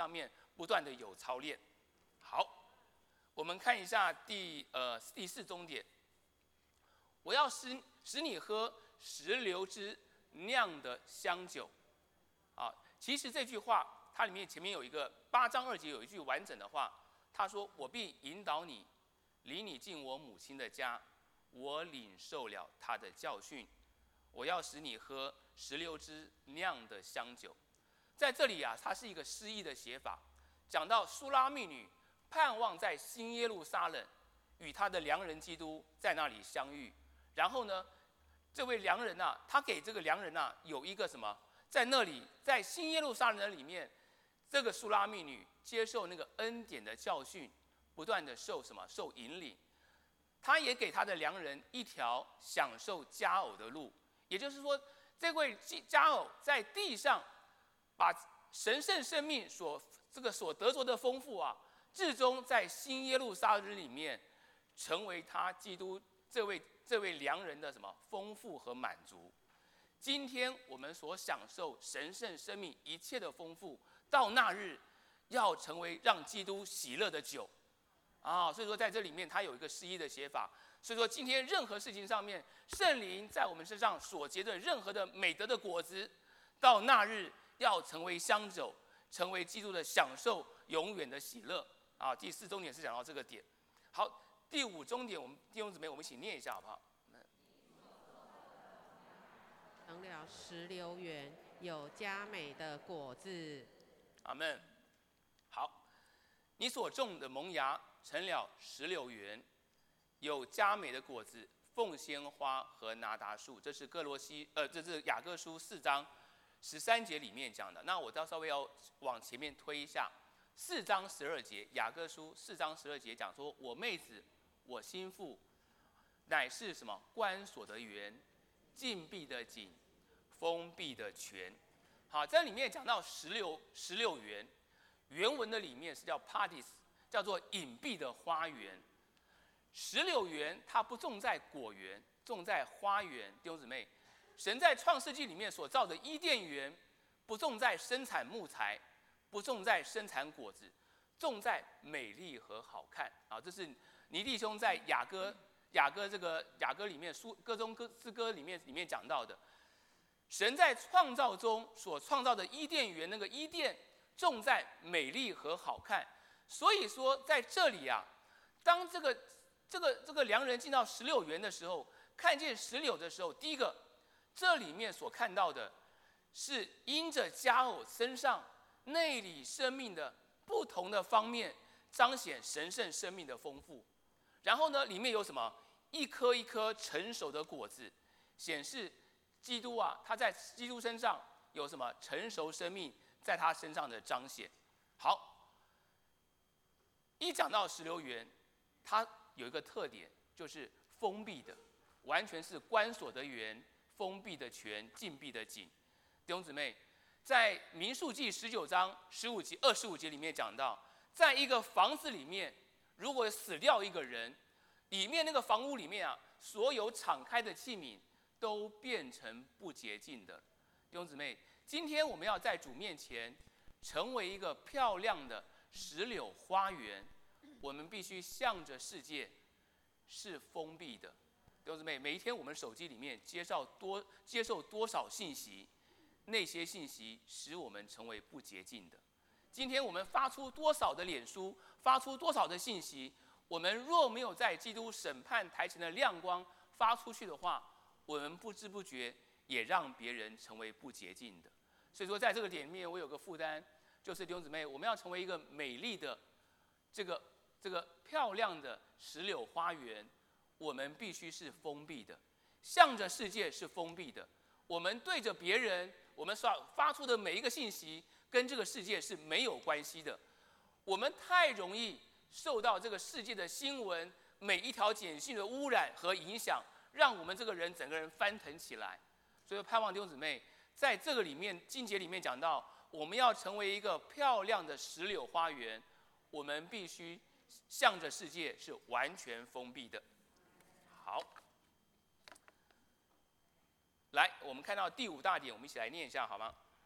不断的有操练。好，我们看一下第4重点，我要使你喝石榴汁酿的香酒。啊，其实这句话它里面前面有一个8章2节有一句完整的话，他说：“我必引导你，领你进我母亲的家，我领受了她的教训，我要使你喝石榴汁酿的香酒。”在这里啊，它是一个诗意的写法，讲到苏拉密女盼望在新耶路撒冷与她的良人基督在那里相遇。然后呢，这位良人啊，他给这个良人啊有一个什么，在那里，在新耶路撒冷的里面，这个苏拉密女接受那个恩典的教训，不断的受什么？受引领。他也给他的良人一条享受佳偶的路，也就是说，这位佳偶在地上把神圣生命所得着的丰富啊，至终在新耶路撒冷里面，成为他基督这位良人的什么丰富和满足。今天我们所享受神圣生命一切的丰富，到那日要成为让基督喜乐的酒啊！所以说在这里面它有一个诗意的写法。所以说今天任何事情上面，圣灵在我们身上所结的任何的美德的果子，到那日要成为香酒，成为基督的享受永远的喜乐啊！第4重点是讲到这个点。好，第5重点，我们弟兄姊妹我们一起念一下好不好？ 成了石榴园，有佳美的果子。 阿们。好，你所种的萌芽成了石榴园，有佳美的果子，凤仙花和拿达树。这是这是雅各书4章13节里面讲的。那我稍微要往前面推一下，4章12节，雅各书4章12节讲说：“我妹子，我心腹，乃是什么？关锁的园，禁闭的井，封闭的泉。”好，在里面讲到石榴园，原文的里面是叫 Paradis， 叫做隐蔽的花园。石榴园它不种在果园，种在花园。弟兄姊妹，神在创世纪里面所造的伊甸园，不种在生产木材，不种在生产果子，种在美丽和好看啊！这是尼弟兄在雅歌里面歌中诗歌里面讲到的。神在创造中所创造的伊甸园，那个伊甸种在美丽和好看。所以说在这里啊，当这个良人进到石榴园的时候，看见石榴的时候，第一个，这里面所看到的是因着佳偶身上内里生命的不同的方面，彰显神圣生命的丰富。然后呢，里面有什么？一颗一颗成熟的果子，显示基督啊，他在基督身上有什么成熟生命在他身上的彰显。好，一讲到石榴园，它有一个特点，就是封闭的，完全是关锁的园，封闭的泉，禁闭的井。弟兄姊妹，在民数记19章15节、25节里面讲到，在一个房子里面，如果死掉一个人，里面那个房屋里面啊，所有敞开的器皿都变成不洁净的。弟兄姊妹，今天我们要在主面前成为一个漂亮的石榴花园，我们必须向着世界是封闭的。弟兄姊妹，每一天我们手机里面接受多少信息，那些信息使我们成为不洁净的。今天我们发出多少的脸书，发出多少的信息，我们若没有在基督审判台前的亮光发出去的话，我们不知不觉也让别人成为不洁净的。所以说在这个点里面，我有个负担，就是弟兄姊妹，我们要成为一个美丽的这个漂亮的石榴花园，我们必须是封闭的，向着世界是封闭的。我们对着别人，我们所发出的每一个信息跟这个世界是没有关系的。我们太容易受到这个世界的新闻每一条简讯的污染和影响，让我们这个人整个人翻腾起来。所以盼望弟兄姊妹在这个里面经节里面讲到，我们要成为一个漂亮的石榴花园，我们必须向着世界是完全封闭的。好，来，我们看到第5大点，我们一起来念一下好吗？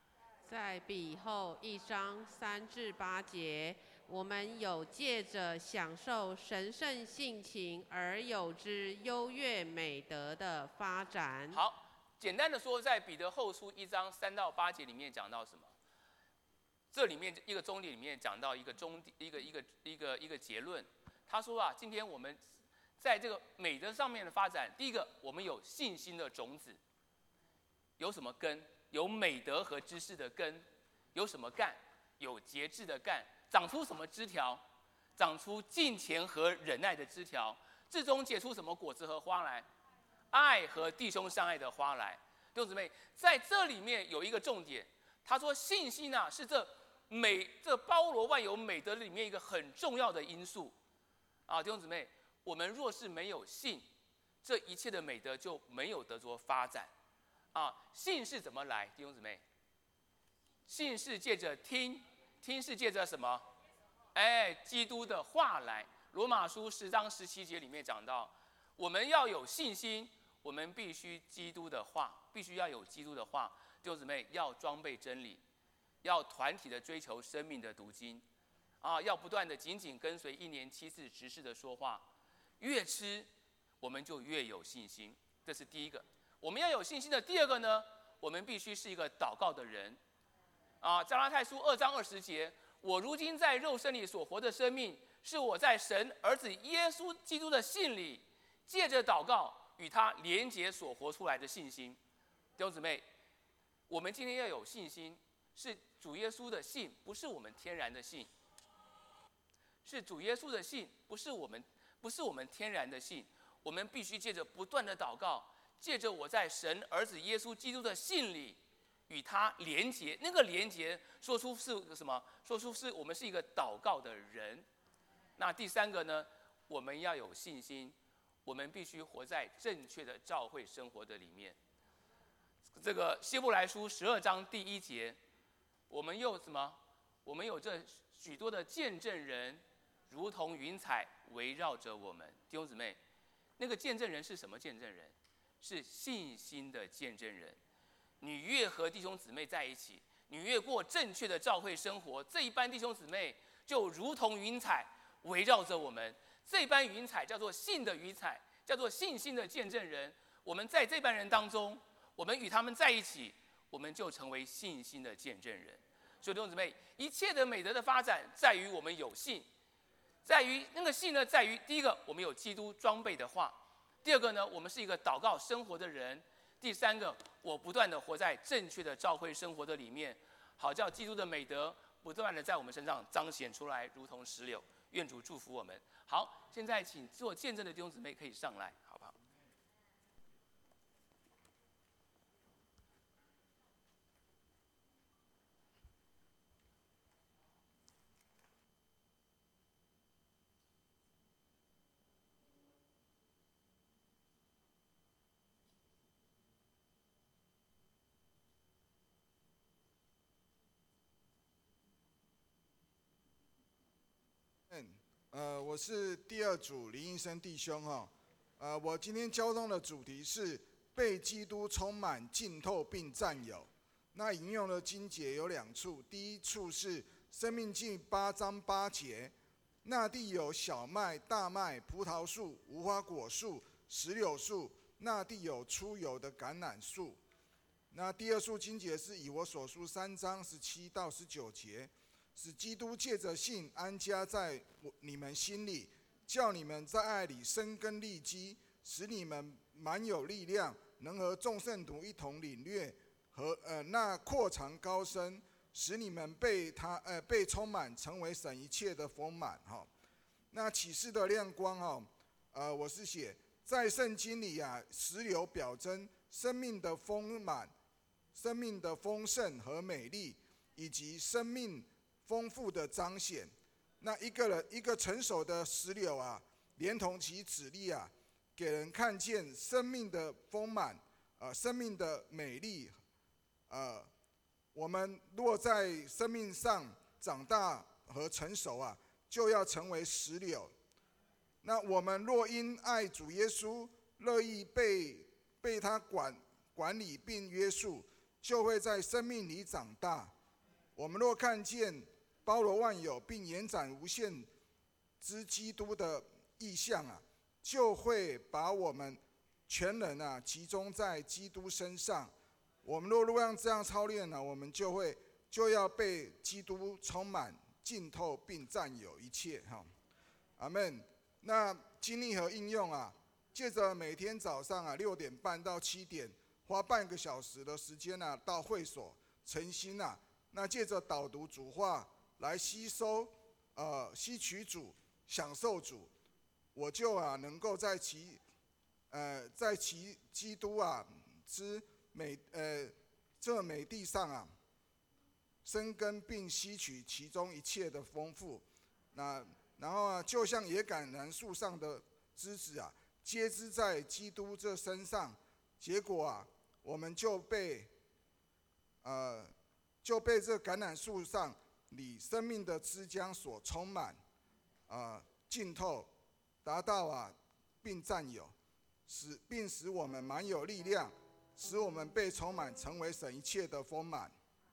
在彼后1章3至8节，我们有借着享受神圣性情而有之优越美德的发展。 好，简单的说，在彼得后书1章3到8节里面讲到什么？这里面一个中点里面讲到一个结论。他说啊，今天我们在这个美德上面的发展，第一个，我们有信心的种子，有什么根？有美德和知识的根。有什么干？有节制的干。长出什么枝条？长出敬虔和忍耐的枝条。至终结出什么果子和花来？爱和弟兄相爱的花来。弟兄姊妹，在这里面有一个重点，他说信心啊是这包罗万有美德里面一个很重要的因素啊。弟兄姊妹，我们若是没有信，这一切的美德就没有得着发展啊。信是怎么来？弟兄姊妹，信是借着听，听是借着什么？基督的话来。罗马书10章17节里面讲到，我们要有信心，我们必须基督的话，必须要有基督的话。弟兄姊妹，要装备真理，要团体的追求生命的读经啊，要不断的紧紧跟随1年7次执事的说话。越吃，我们就越有信心，这是第一个。我们要有信心的第二个呢，我们必须是一个祷告的人啊。加拉太书2章20节，我如今在肉身里所活的生命，是我在神儿子耶稣基督的信里，借着祷告与他连结所活出来的信心。弟兄姊妹，我们今天要有信心，是主耶稣的信，不是我们天然的信。是主耶稣的信，不是我们天然的信。我们必须借着不断的祷告，借着我在神儿子耶稣基督的信里与他连结。那个连结说出是什么？说出是我们是一个祷告的人。那第三个呢，我们要有信心，我们必须活在正确的教会生活的里面。这个希伯来书12章第1节，我们有什么？我们有这许多的见证人，如同云彩围绕着我们。弟兄姊妹，那个见证人是什么见证人？是信心的见证人。你越和弟兄姊妹在一起，你越过正确的教会生活，这一班弟兄姊妹就如同云彩围绕着我们。这班云彩叫做信的云彩，叫做信心的见证人。我们在这班人当中，我们与他们在一起，我们就成为信心的见证人。所以弟兄姊妹，一切的美德的发展在于我们有信，在于那个信呢，在于第一个，我们有基督装备的话；第二个呢，我们是一个祷告生活的人；第三个，我不断的活在正确的教会生活的里面，好叫基督的美德不断的在我们身上彰显出来，如同石榴。愿主祝福我们。好，现在请做见证的弟兄姊妹可以上来，好不好？ 我是第二组林医生弟兄哈，我今天交通的主题是被基督充满、浸透并占有。那引用的经节有2处，第一处是《申命记》8章8节，那地有小麦、大麦、葡萄树、无花果树、石榴树，那地有出油的橄榄树。那第二处经节是以我所书3章17到19节。使基督借着信安家在你们心里，叫你们在爱里生根立基，使你们满有力量，能和众圣徒一同领略和那扩长高深，使你们被充满，成为神一切的丰满哈。那启示的亮光哈，我是写在圣经里啊，石榴表征生命的丰满、生命的丰盛和美丽，以及生命丰富的彰显。那一个成熟的石榴啊，连同其籽粒啊，给人看见生命的丰满，生命的美丽。我们若在生命上长大和成熟啊，就要成为石榴。那我们若因爱主耶稣，乐意被他管理并约束，就会在生命里长大。 我们若看见包罗万有并延展无限之基督的意象啊，就会把我们全人啊集中在基督身上。我们若这样操练呢，我们就要被基督充满、浸透并占有一切。阿们。那经历和应用啊，借着每天早上啊6点半到7点，花半个小时的时间啊，到会所诚心啊，那借着导读主话来吸取主、享受主，我就啊能够在其基督啊之这美地上啊，生根并吸取其中一切的丰富。然后啊，就像野橄榄树上的枝子啊，接枝在基督这身上，结果啊，我们就被这橄榄树上里生命的枝浆所充满，浸透，达到啊并占有，并使我们满有力量，使我们被充满，成为神一切的丰满。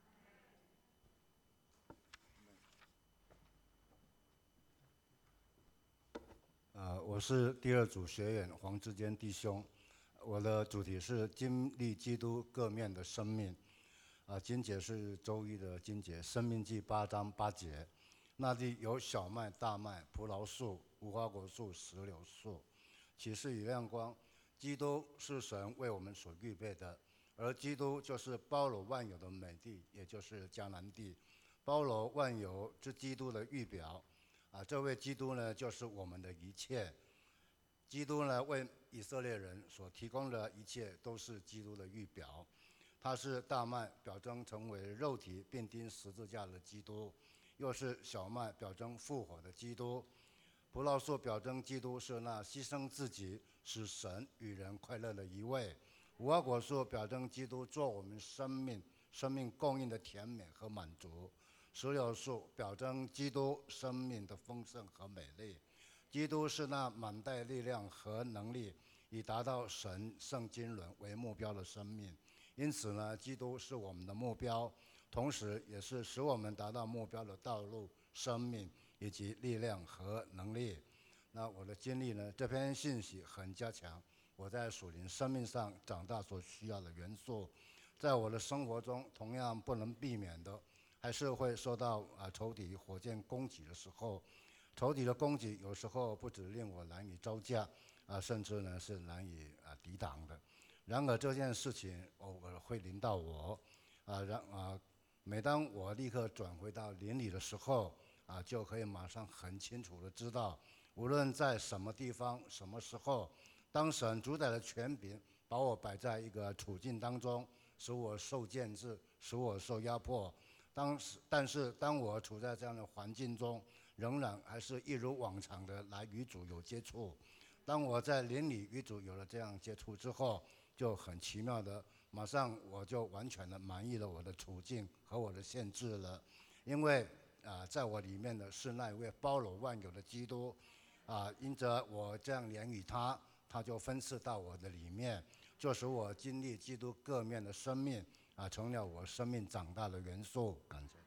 我是第二组学员黄志坚弟兄，我的主题是经历基督各面的生命。经节是周一的经节，申命记8章8节。那地有小麦、大麦、葡萄树、无花果树、石榴树。启示与亮光，基督是神为我们所预备的，而基督就是包罗万有的美地，也就是迦南地，包罗万有之基督的预表。这位基督呢，就是我们的一切。基督呢，为以色列人所提供的一切，都是基督的预表。他是大麦，表征成为肉体并钉十字架的基督；又是小麦，表征复活的基督。葡萄树表征基督是那牺牲自己，使神与人快乐的一位。无花果树表征基督做我们生命供应的甜美和满足。石榴树表征基督生命的丰盛和美丽。基督是那满带力量和能力，以达到神圣经纶为目标的生命。因此呢，基督是我们的目标，同时也是使我们达到目标的道路、生命以及力量和能力。那我的经历呢，这篇信息很加强我在属灵生命上长大所需要的元素。在我的生活中，同样不能避免的，还是会受到仇敌火箭攻击的时候。仇敌的攻击有时候不只令我难以招架，甚至呢是难以抵挡的。然而这件事情偶尔会临到我，每当我立刻转回到灵里的时候，就可以马上很清楚的知道，无论在什么地方、什么时候，当神主宰的权柄把我摆在一个处境当中，使我受限制，使我受压迫。但是当我处在这样的环境中，仍然还是一如往常的来与主有接触。当我在灵里与主有了这样接触之后，就很奇妙的，马上我就完全的满意了我的处境和我的限制了。因为在我里面的是那一位包罗万有的基督，因着我这样连与他，他就分赐到我的里面，就使我经历基督各面的生命，成了我生命长大的元素。感谢。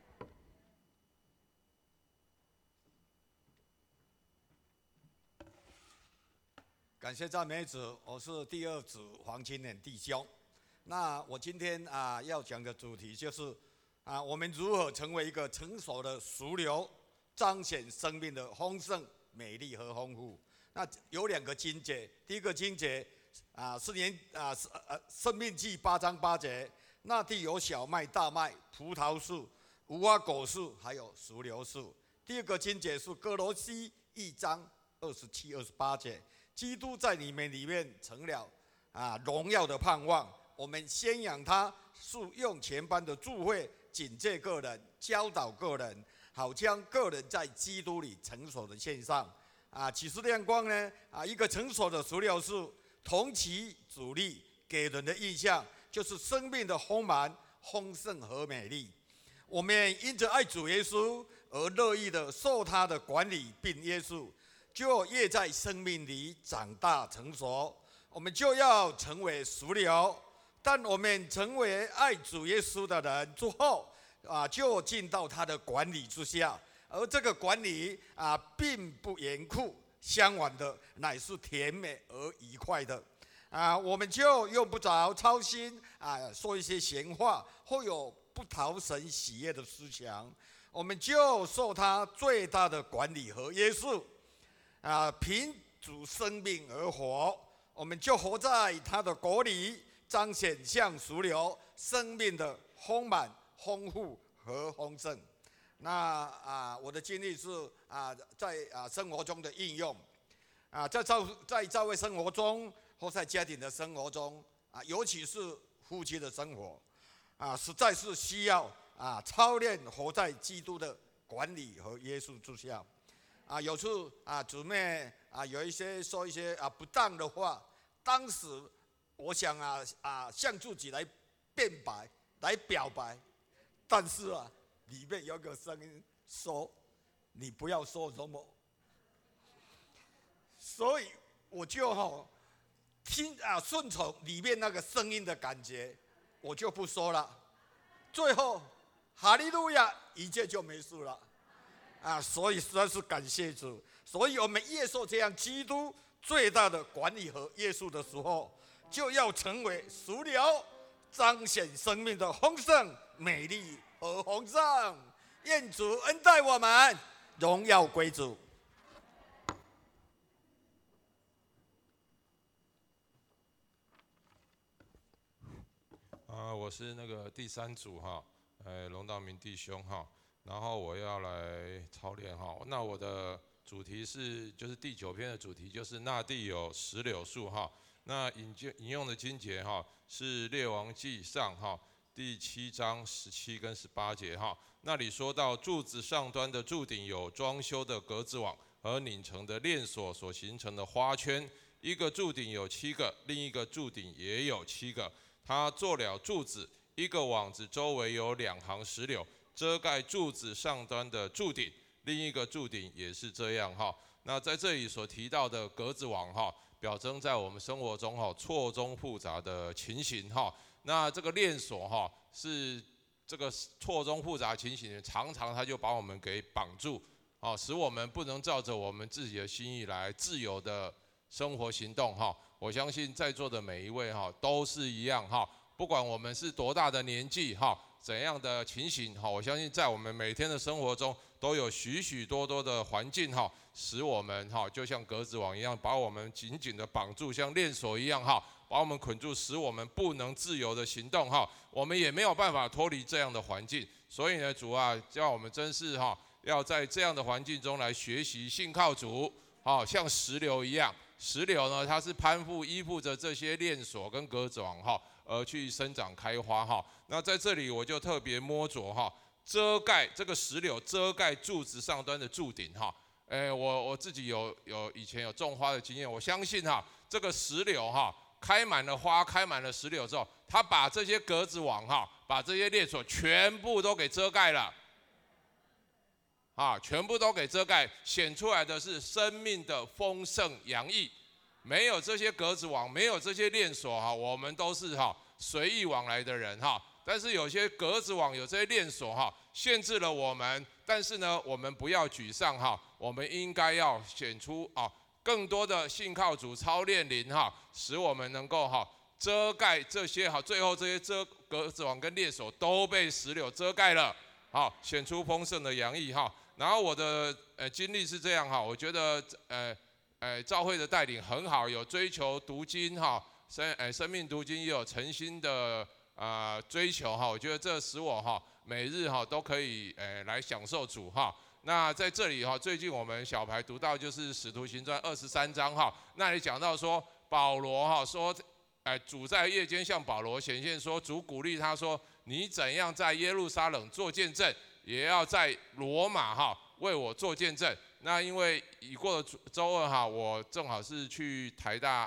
感谢赞美主，我是第二组黄青年弟兄。那我今天要讲的主题就是我们如何成为一个成熟的熟流，彰显生命的丰盛、美丽和丰富。那有2个经节，第一个经节申命记8章8节，那地有小麦、大麦、葡萄树、无花果树，还有石榴树。第二个经节是歌罗西1章27、28节。基督在你们里面成了荣耀的盼望。我们宣扬他是用全班的智慧警戒个人，教导个人，好将个人在基督里成熟的献上。启示亮光呢一个成熟的石榴树，同其主力给人的印象就是生命的丰满、丰盛和美丽。我们因着爱主耶稣而乐意的受他的管理并约束，就越在生命里长大成熟，我们就要成为熟流。但我们成为爱主耶稣的人之后， 就进到他的管理之下，而这个管理并不严酷，相反的乃是甜美而愉快的。我们就用不着操心说一些闲话，或有不讨神喜悦的思想，我们就受他最大的管理和约束，凭主生命而活，我们就活在他的国里，彰显像属灵生命的丰满、丰富和丰盛。那我的经历是在生活中的应用，在教会生活中或在家庭的生活中尤其是夫妻的生活实在是需要操练活在基督的管理和约束之下。有次姊妹有一些说一些不当的话，当时我想向自己来辩白、来表白，但是里面有个声音说：“你不要说什么。”所以我就听顺从里面那个声音的感觉，我就不说了。最后哈利路亚，一切就没事了所以实在是感谢主。所以我们越受这样基督最大的管理和约束的时候，就要成为属灵彰显生命的丰盛、美丽和丰盛。愿主恩待我们，荣耀归主。 我是那个第3组龙道明弟兄然后我要来操练那我的主题就是第9篇的主题，就是那地有石榴树那引用的经节是列王纪上第7章17跟18节那里说到柱子上端的柱顶有装修的格子网和拧成的链锁所形成的花圈，一个柱顶有7个，另一个柱顶也有7个。他做了柱子，一个网子周围有2行石榴，遮盖柱子上端的柱顶，另一个柱顶也是这样那在这里所提到的格子网表征在我们生活中错综复杂的情形那这个链锁是这个错综复杂情形，常常它就把我们给绑住使我们不能照着我们自己的心意来自由的生活行动我相信在座的每一位都是一样不管我们是多大的年纪怎样的情形我相信在我们每天的生活中都有许许多多的环境使我们就像格子网一样，把我们紧紧的绑住，像链锁一样把我们捆住，使我们不能自由的行动我们也没有办法脱离这样的环境。所以呢，主叫我们真是要在这样的环境中来学习信靠主像石榴一样。石榴呢，它是依附着这些链锁跟格子网而去生长开花那在这里我就特别摸着遮盖这个石榴，遮盖柱子上端的柱顶我自己以前有种花的经验，我相信这个石榴开满了花，开满了石榴之后，它把这些格子网把这些链锁全部都给遮盖了。全部都给遮盖，显出来的是生命的丰盛洋溢。没有这些格子网，没有这些链锁我们都是随意往来的人但是有些格子网，有这些链锁限制了我们。但是呢，我们不要沮丧我们应该要显出更多的信靠主，操练灵使我们能够遮盖这些最后这些格子网跟链锁都被石榴遮盖了显出丰盛的洋溢然后我的经历是这样我觉得教会的带领很好，有追求读经生命读经也有诚心的追求我觉得这使我每日都可以来享受主那在这里最近我们小排读到就是使徒行传23章那里讲到说保罗说主在夜间向保罗显现说，主鼓励他说，你怎样在耶路撒冷做见证，也要在罗马为我做见证。那因为已过的周二我正好是去台大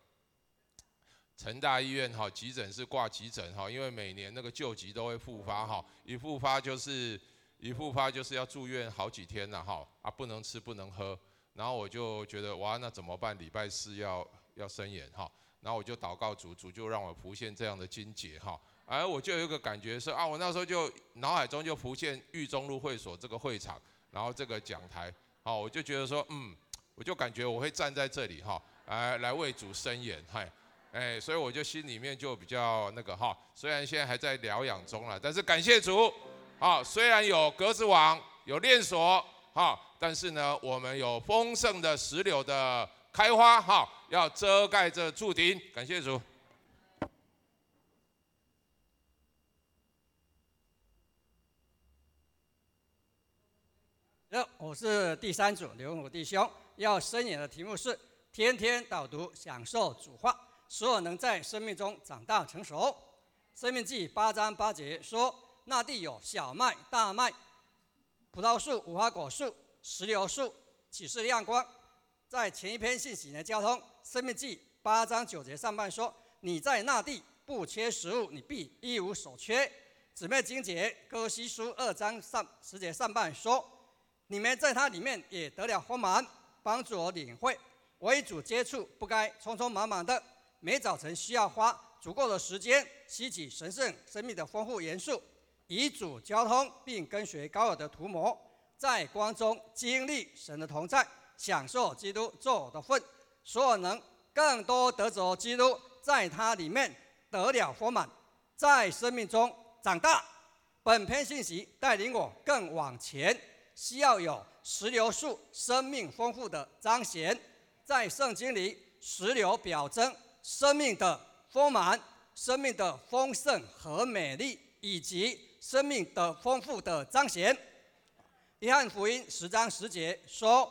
成大医院急诊室挂急诊因为每年那个旧疾都会复发一复发就是要住院好几天了不能吃不能喝。然后我就觉得哇，那怎么办？礼拜4要申言然后我就祷告主就让我浮现这样的经节我就有一个感觉是我那时候就脑海中就浮现裕中路会所这个会场，然后这个讲台，我就觉得说，我就感觉我会站在这里来为主申言，所以我就心里面就比较那个虽然现在还在疗养中了，但是感谢主，虽然有格子网，有链锁，但是呢，我们有丰盛的石榴的开花，要遮盖着柱顶，感谢主。 我是第3组刘文武弟兄，要申言的题目是天天导读享受主话，使我能在生命中长大成熟。申命记8章8节说，那地有小麦、大麦、葡萄树、无花果树、石榴树，启示亮光。在前一篇信息的交通，申命记8章9节上半说，你在那地不缺食物，你必一无所缺。姊妹经节哥西书2章10节上半说，你们在它里面也得了丰满，帮助我领会。我与主接触不该匆匆忙忙的，每早晨需要花足够的时间吸取神圣生命的丰富元素，与主交通，并跟随高尔的涂抹，在光中经历神的同在，享受基督做我的份，使我能更多得着基督，在他里面得了丰满，在生命中长大。本篇信息带领我更往前，需要有石榴树生命丰富的彰显。在圣经里，石榴表征生命的丰满、生命的丰盛和美丽，以及生命的丰富的彰显。约翰福音10章10节说，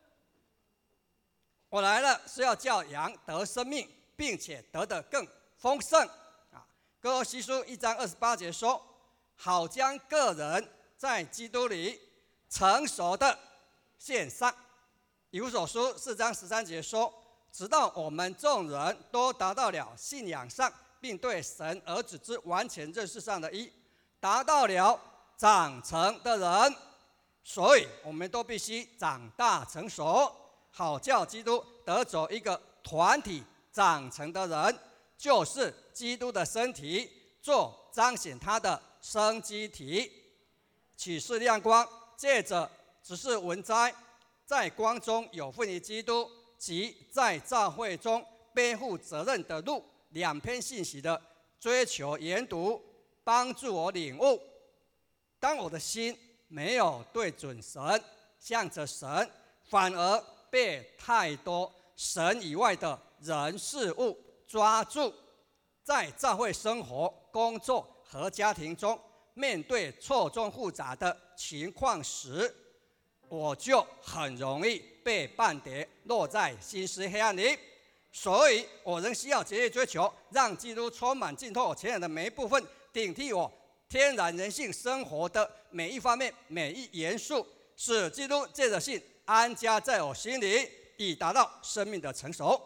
我来了是要叫羊得生命，并且得的更丰盛。哥罗西书1章28节说，好将个人在基督里成熟的献上。以弗所书4章13节说，直到我们众人都达到了信仰上，并对神儿子之完全认识上的义，达到了长成的人。所以我们都必须长大成熟，好叫基督得着一个团体长成的人，就是基督的身体，做彰显他的生机体。启示亮光，借着只是文摘，在光中有份于基督，及在教会中背负责任的路，两篇信息的追求研读，帮助我领悟。当我的心没有对准神，向着神，反而被太多神以外的人事物抓住，在教会生活、工作和家庭中，面对错综复杂的情况时，我就很容易被绊跌，落在心思黑暗里。所以我仍需要竭力追求，让基督充满浸透我全人的每一部分，顶替我天然人性生活的每一方面、每一元素，使基督借着信安家在我心里，以达到生命的成熟。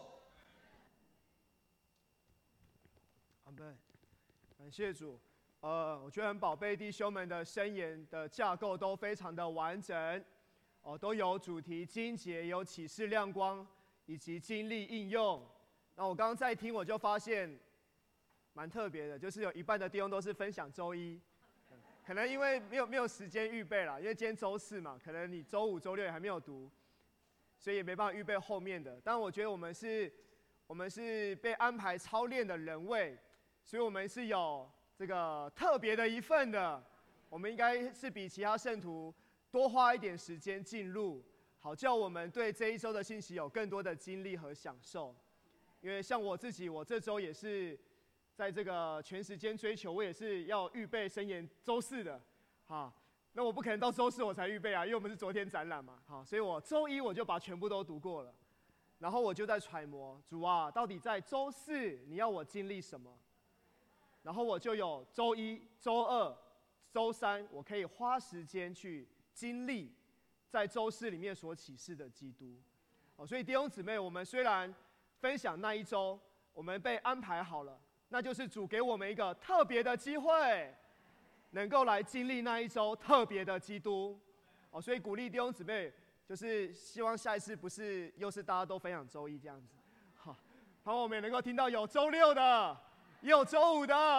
阿们，感谢主。我觉得很宝贝弟兄们的申言的架构都非常的完整，都有主题、经节、有启示、亮光以及经历应用。那我刚刚在听，我就发现蛮特别的，就是有一半的弟兄都是分享周一，可能因为没有时间预备啦，因为今天周四嘛，可能你周五、周六也还没有读，所以也没办法预备后面的。但我觉得我们是被安排操练的人位，所以我们是有这个特别的一份的，我们应该是比其他圣徒多花一点时间进入，好叫我们对这一周的信息有更多的经历和享受。因为像我自己，我这周也是在这个全时间追求，我也是要预备申言周四的，那我不可能到周四我才预备啊，因为我们是昨天展览嘛，所以我周一我就把全部都读过了，然后我就在揣摩，主啊，到底在周四你要我经历什么？然后我就有周一、周二、周三，我可以花时间去经历在周四里面所启示的基督。所以弟兄姊妹，我们虽然分享那一周，我们被安排好了，那就是主给我们一个特别的机会，能够来经历那一周特别的基督。所以鼓励弟兄姊妹，就是希望下一次不是又是大家都分享周一这样子，好，我们也能够听到有周六的。也有周五的，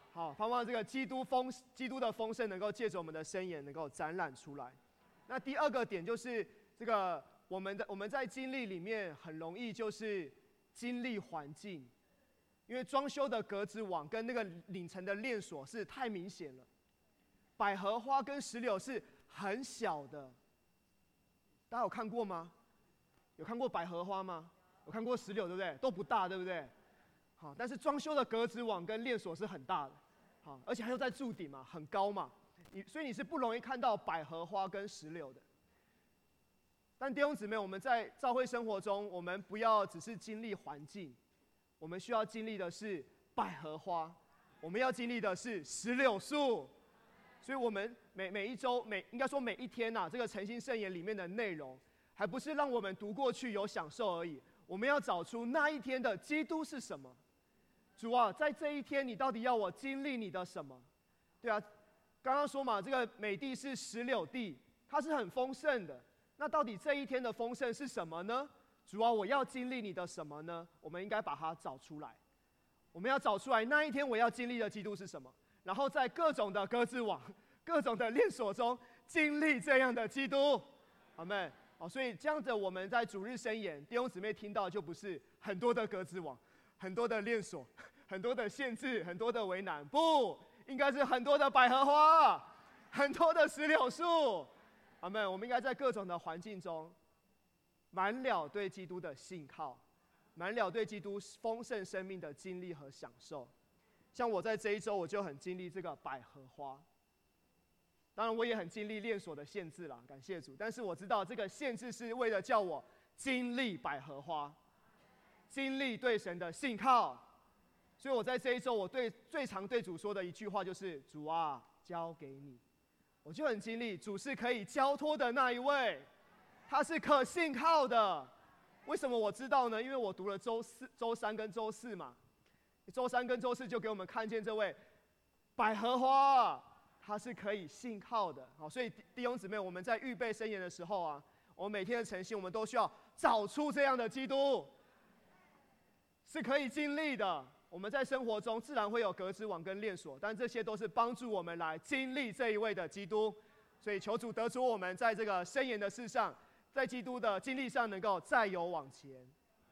好，盼望这个基督的丰盛能够借着我们的箴言能够展览出来。那第二个点就是这个我们在经历里面很容易就是经历环境，因为装修的格子网跟那个领层的链锁是太明显了，百合花跟石榴是很小的，大家有看过吗？有看过百合花吗？有看过石榴对不对？都不大对不对？好，但是装修的格子网跟链锁是很大的，好，而且还有在柱顶嘛，很高嘛，所以你是不容易看到百合花跟石榴的。但弟兄姊妹，我们在教会生活中，我们不要只是经历环境，我们需要经历的是百合花，我们要经历的是石榴树。所以，我们每一周应该说每一天这个诚心圣言里面的内容，还不是让我们读过去有享受而已，我们要找出那一天的基督是什么。主啊，在这一天，你到底要我经历你的什么？对啊，刚刚说嘛，这个美地是石榴地，它是很丰盛的。那到底这一天的丰盛是什么呢？主啊，我要经历你的什么呢？我们应该把它找出来。我们要找出来那一天我要经历的基督是什么，然后在各种的格子网、各种的链锁中经历这样的基督。阿们。好，所以这样子我们在主日申言，弟兄姊妹听到就不是很多的格子网、很多的链锁、很多的限制、很多的为难，不，应该是很多的百合花、很多的石榴树。阿们，我们应该在各种的环境中，满了对基督的信靠，满了对基督丰盛生命的经历和享受。像我在这一周，我就很经历这个百合花。当然，我也很经历链锁的限制啦，感谢主。但是我知道这个限制是为了叫我经历百合花，经历对神的信靠。所以我在这一周，我最常对主说的一句话就是：“主啊，交给你。”我就很经历主是可以交托的那一位，他是可信靠的。为什么我知道呢？因为我读了周三跟周四嘛，周三跟周四就给我们看见这位百合花，他是可以信靠的。好，所以弟兄姊妹，我们在预备申言的时候啊，我们每天的诚心，我们都需要找出这样的基督，是可以经历的。我们在生活中自然会有格子网跟链锁，但这些都是帮助我们来经历这一位的基督。所以求主得主我们在这个申言的事上，在基督的经历上能够再有往前。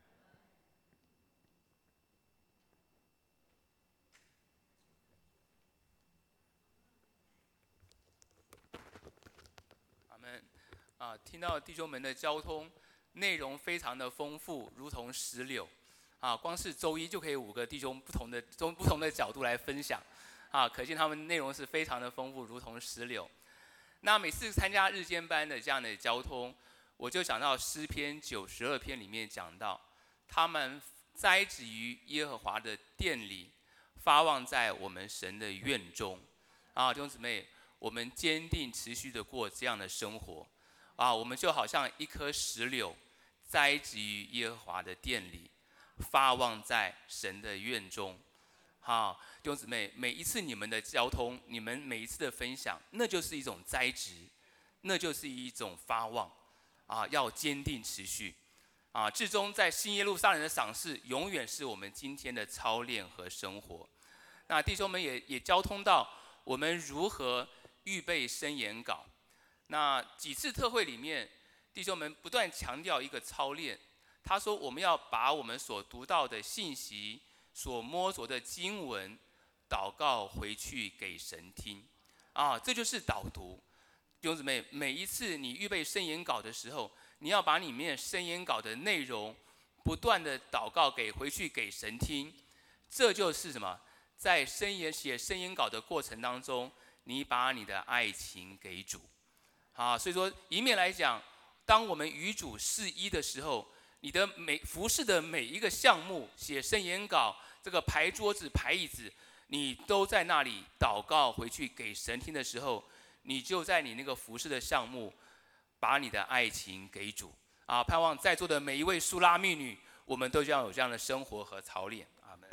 阿们。听到弟兄们的交通内容非常的丰富，如同石榴。光是周一就可以5个弟兄不同的角度来分享，可见他们内容是非常的丰富，如同石榴。那每次参加日间班的这样的交通，我就想到诗篇92篇里面讲到，他们栽植于耶和华的殿里，发望在我们神的院中。弟兄姊妹，我们坚定持续的过这样的生活，我们就好像一颗石榴，栽植于耶和华的殿里，发望在神的院中。弟兄姊妹，每一次你们的交通，你们每一次的分享，那就是一种栽植，那就是一种发望，要坚定持续。至终在新耶路撒冷的赏赐，永远是我们今天的操练和生活。那弟兄们也交通到我们如何预备申言稿。那几次特会里面，弟兄们不断强调一个操练。他说我们要把我们所读到的信息、所摸着的经文祷告回去给神听。这就是导读。弟兄姊妹，每一次你预备申言稿的时候，你要把里面申言稿的内容不断的祷告回去给神听。这就是什么？在写申言稿的过程当中，你把你的爱情给主。所以说一面来讲，当我们与主是一的时候，你的服事的每一个项目，写申言稿，这个排桌子排椅子，你都在那里祷告回去给神听的时候，你就在你那个服事的项目把你的爱情给主。盼望在座的每一位苏拉密女，我们都要有这样的生活和操练。阿们。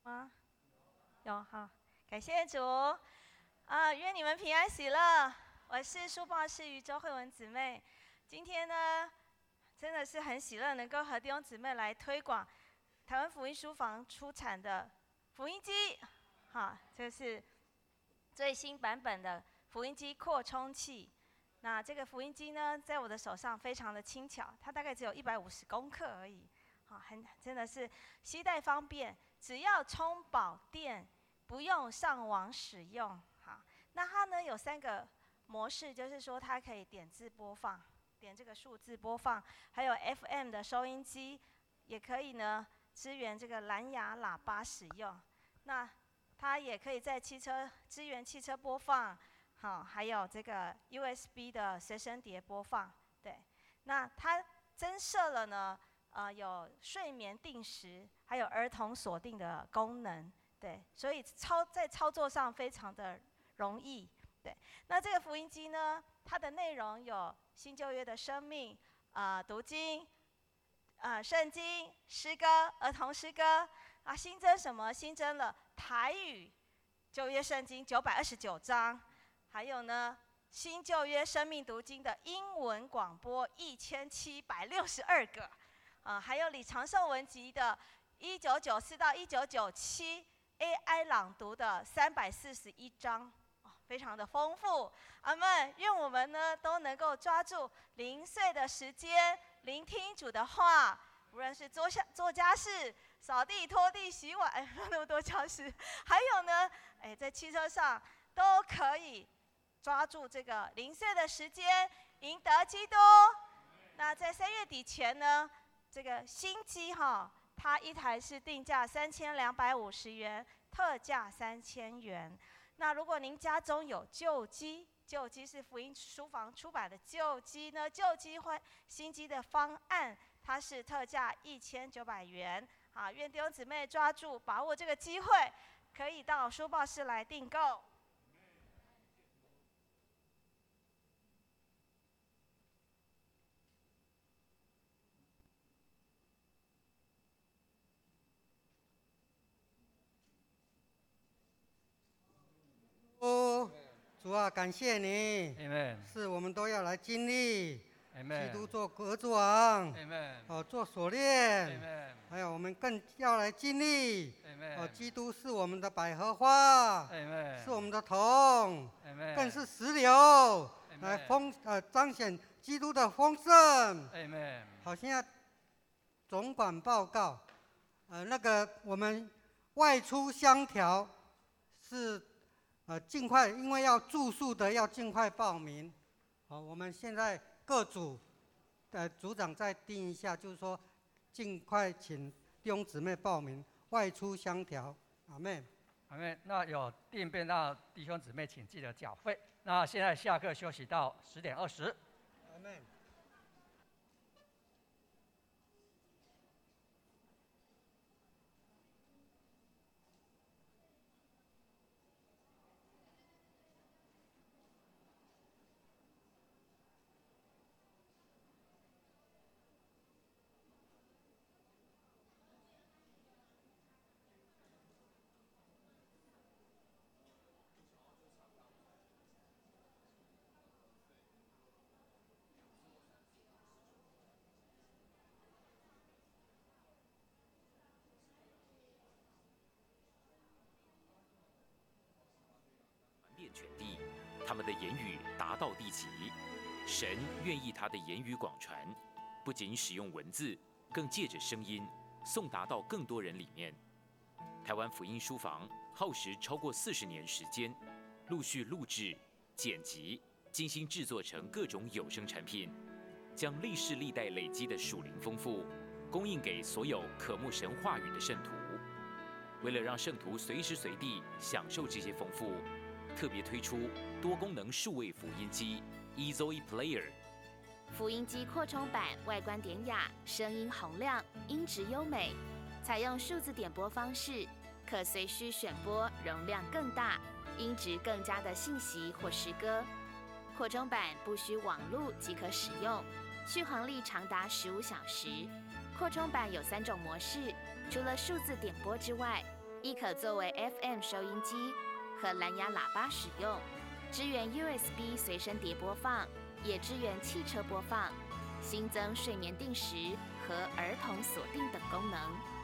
吗？有，好，感谢主。愿你们平安喜乐。我是书报室余周慧文姊妹。今天呢，真的是很喜乐，能够和弟兄姊妹来推广台湾福音书房出产的福音机。好，这是最新版本的福音机扩充器。那这个福音机呢，在我的手上非常的轻巧，它大概只有150公克而已。好，真的是携带方便，只要充饱电，不用上网使用。好，那它呢有3个模式，就是说它可以点字播放，点这个数字播放，还有 FM 的收音机，也可以呢支援这个蓝牙喇叭使用。那它也可以在支援汽车播放。好，还有这个 USB 的随身碟播放，对。那它增设了呢，有睡眠定时，还有儿童锁定的功能，对。所以在操作上非常的容易，对。那这个福音机呢，它的内容有新旧约的生命，读经，圣经、诗歌、儿童诗歌，新增什么？新增了台语旧约圣经929章。还有呢，新旧约生命读经的英文广播1762个，还有李长寿文集的1994到1997 AI 朗读的341章，非常的丰富。阿们，愿我们呢都能够抓住零碎的时间，聆听主的话，无论是做家事、扫地、拖地、洗碗，没有那么多家事，还有呢，在汽车上都可以抓住这个零碎的时间，赢得基督。那在3月底前呢，这个新机它一台是定价3250元，特价3000元。那如果您家中有旧机是福音书房出版的旧机呢，旧机换新机的方案，它是特价1900元。愿弟兄姊妹抓住把握这个机会，可以到书报室来订购。 主啊，感谢你，是我们都要来经历，基督做革主王，做锁链，还有我们更要来经历，基督是我们的百合花，是我们的铜，更是石榴，来彰显基督的丰盛。好，现在总管报告，那个我们外出相调是。尽快，因为要住宿的要尽快报名。好，我们现在各组的组长再定一下，就是说尽快请弟兄姊妹报名，外出相调。阿们， 阿们。那有订便当弟兄姊妹，请记得缴费。那现在下课休息到10点20。 阿们。 全地，他们的言语达到地极。神愿意他的言语广传，不仅使用文字，更借着声音送达到更多人里面。台湾福音书房耗时超过40年时间，陆续录制、剪辑、精心制作成各种有声产品，将历世历代累积的属灵丰富供应给所有渴慕神话语的圣徒。为了让圣徒随时随地享受这些丰富，特别推出多功能数位福音机 eZoe Player。 福音机扩充版外观典雅，声音洪亮，音质优美，采用数字点播方式，可随需选播容量更大、音质更佳的信息或诗歌。扩充版不需网路即可使用，续航力长达15小时。扩充版有3种模式，除了数字点播之外， 亦可作为 FM 收音机和蓝牙喇叭使用，支援 USB 随身碟播放，也支援汽车播放，新增睡眠定时和儿童锁定等功能。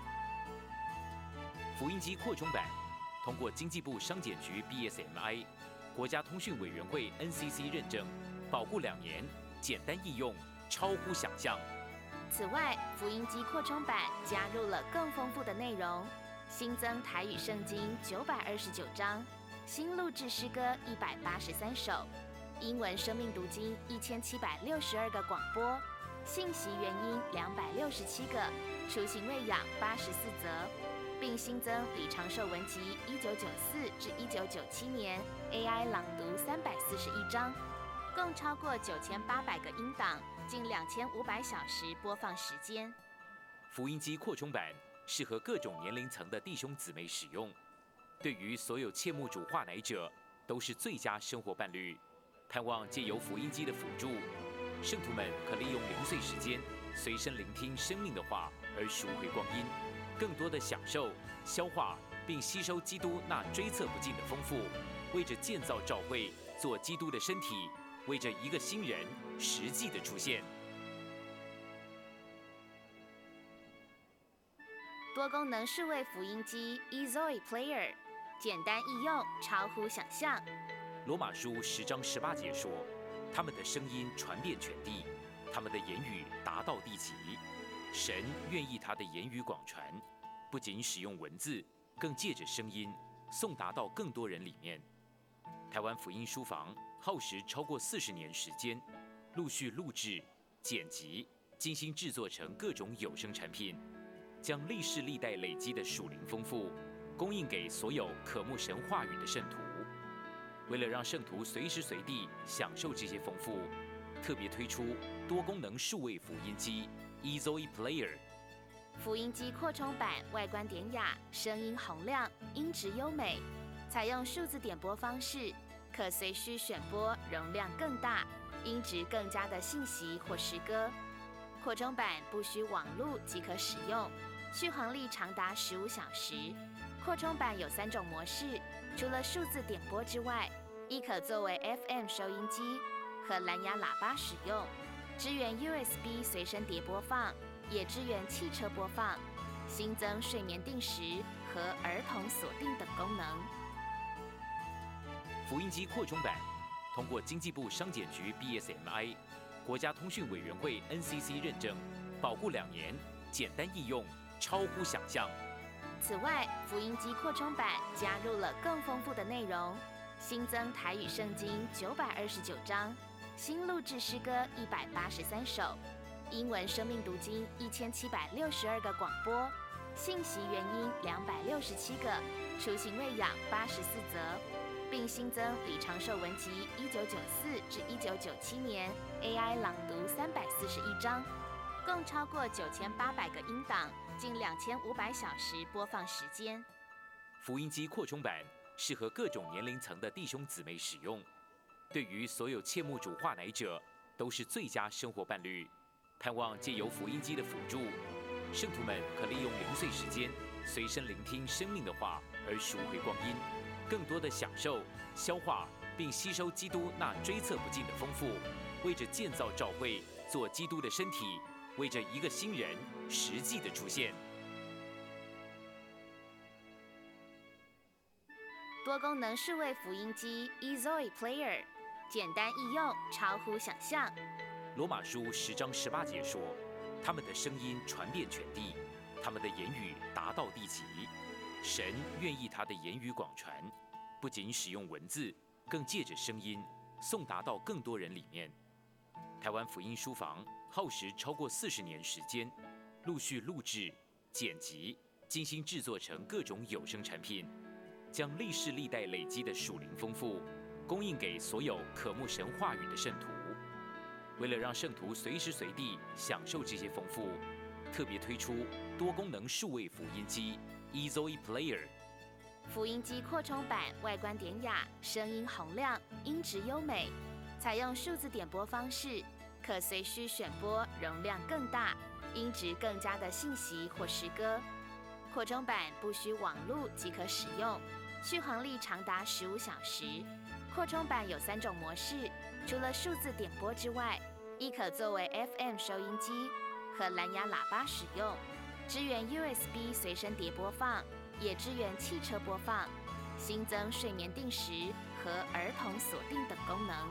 福音机扩充版通过经济部商检局 BSMI、国家通讯委员会 NCC 认证，保固2年，简单易用，超乎想象。 此外，福音机扩充版加入了更丰富的内容，新增台语圣经929章，新录制诗歌183首，英文生命读经1762个广播，信息原音267个，雏形喂养84则，并新增李长寿文集1994至1997年 AI 朗读341章，共超过9800个音档，近2500小时播放时间。 福音机扩充版适合各种年龄层的弟兄姊妹使用，对于所有切慕主话乃者都是最佳生活伴侣。盼望借由福音机的辅助，圣徒们可利用零碎时间，随身聆听生命的话，而赎回光阴，更多的享受、消化并吸收基督那追测不尽的丰富，为着建造教会，做基督的身体，为着一个新人实际的出现。 多功能数位福音机 eZoe Player， 简单易用，超乎想象。 罗马书10章18节说：“他们的声音传遍全地，他们的言语达到地极。”神愿意他的言语广传，不仅使用文字，更借着声音送达到更多人里面。台湾福音书房耗时超过40年时间，陆续录制、剪辑、精心制作成各种有声产品，将历世历代累积的属灵丰富供应给所有渴慕神话语的圣徒。为了让圣徒随时随地享受这些丰富，特别推出多功能数位福音机 eZoe Player。 福音机扩充版外观典雅，声音洪亮，音质优美，采用数字点播方式，可随需选播容量更大、音质更佳的信息或诗歌。扩充版不需网路即可使用，续航力长达15小时。扩充版有3种模式，除了数字点播之外，亦可作为 FM 收音机和蓝牙喇叭使用，支援 USB 随身碟播放，也支援汽车播放，新增睡眠定时和儿童锁定等功能。 福音机扩充版通过经济部商检局 BSMI、国家通讯委员会 NCC 认证，保固2年，简单易用，超乎想象。 此外，福音机扩充版加入了更丰富的内容，新增台语圣经929章，新录制诗歌183首，英文生命读经1762个广播，信息原音267个，雏形喂养84则，并新增李长寿文集1994至1997年 AI 朗读341章，共超过9800个音档，近2500小时播放时间。 福音机扩充版适合各种年龄层的弟兄姊妹使用，对于所有切慕主话乃者都是最佳生活伴侣。盼望借由福音机的辅助，圣徒们可利用零碎时间，随身聆听生命的话，而赎回光阴，更多的享受、消化并吸收基督那追测不尽的丰富，为着建造教会，做基督的身体，为着一个新人实际的出现。 多功能数位福音机 eZoe Player， 简单易用，超乎想象。 罗马书10章18节说：“他们的声音传遍全地，他们的言语达到地极。”神愿意他的言语广传，不仅使用文字，更借着声音送达到更多人里面。台湾福音书房耗时超过40年时间，陆续录制、剪辑、精心制作成各种有声产品，将历世历代累积的属灵丰富供应给所有渴慕神话语的圣徒。为了让圣徒随时随地享受这些丰富，特别推出多功能数位福音机 eZoe Player。 福音机扩充版外观典雅，声音洪亮，音质优美，采用数字点播方式，可随需选播容量更大、音质更佳的信息或诗歌。 扩充版不需网路即可使用，续航力长达15小时。扩充版有3种模式，除了数字点播之外，亦可作为 FM 收音机和蓝牙喇叭使用，支援 USB 随身碟播放，也支援汽车播放，新增睡眠定时和儿童锁定等功能。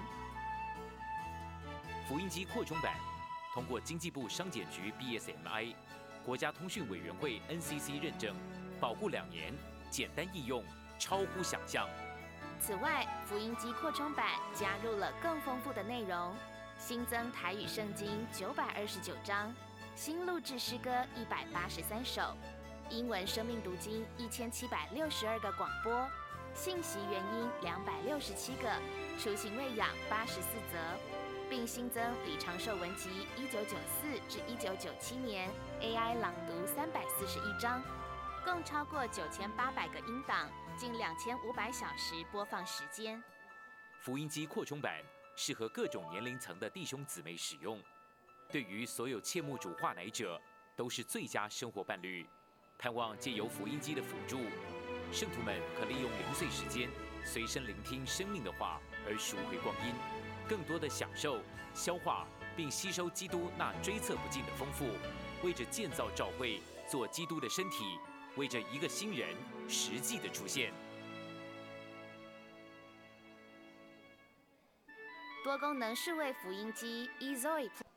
福音机扩充版通过经济部商检局 BSMI、国家通讯委员会 NCC 认证，保护2年，简单易用，超乎想象。 此外，福音机扩充版加入了更丰富的内容，新增台语圣经929章，新录制诗歌183首，英文生命读经1762个广播，信息原音267个，雏形喂养84则，并新增李长寿文集1994至1997年 AI 朗读341章，共超过9800个音档，近2500小时播放时间。 福音机扩充版适合各种年龄层的弟兄姊妹使用，对于所有切慕主话乃者都是最佳生活伴侣。盼望借由福音机的辅助，圣徒们可利用零碎时间，随身聆听生命的话，而赎回光阴，更多的享受、消化并吸收基督那追测不尽的丰富，为着建造教会，做基督的身体，为着一个新人实际的出现。 多功能数位福音机 eZoe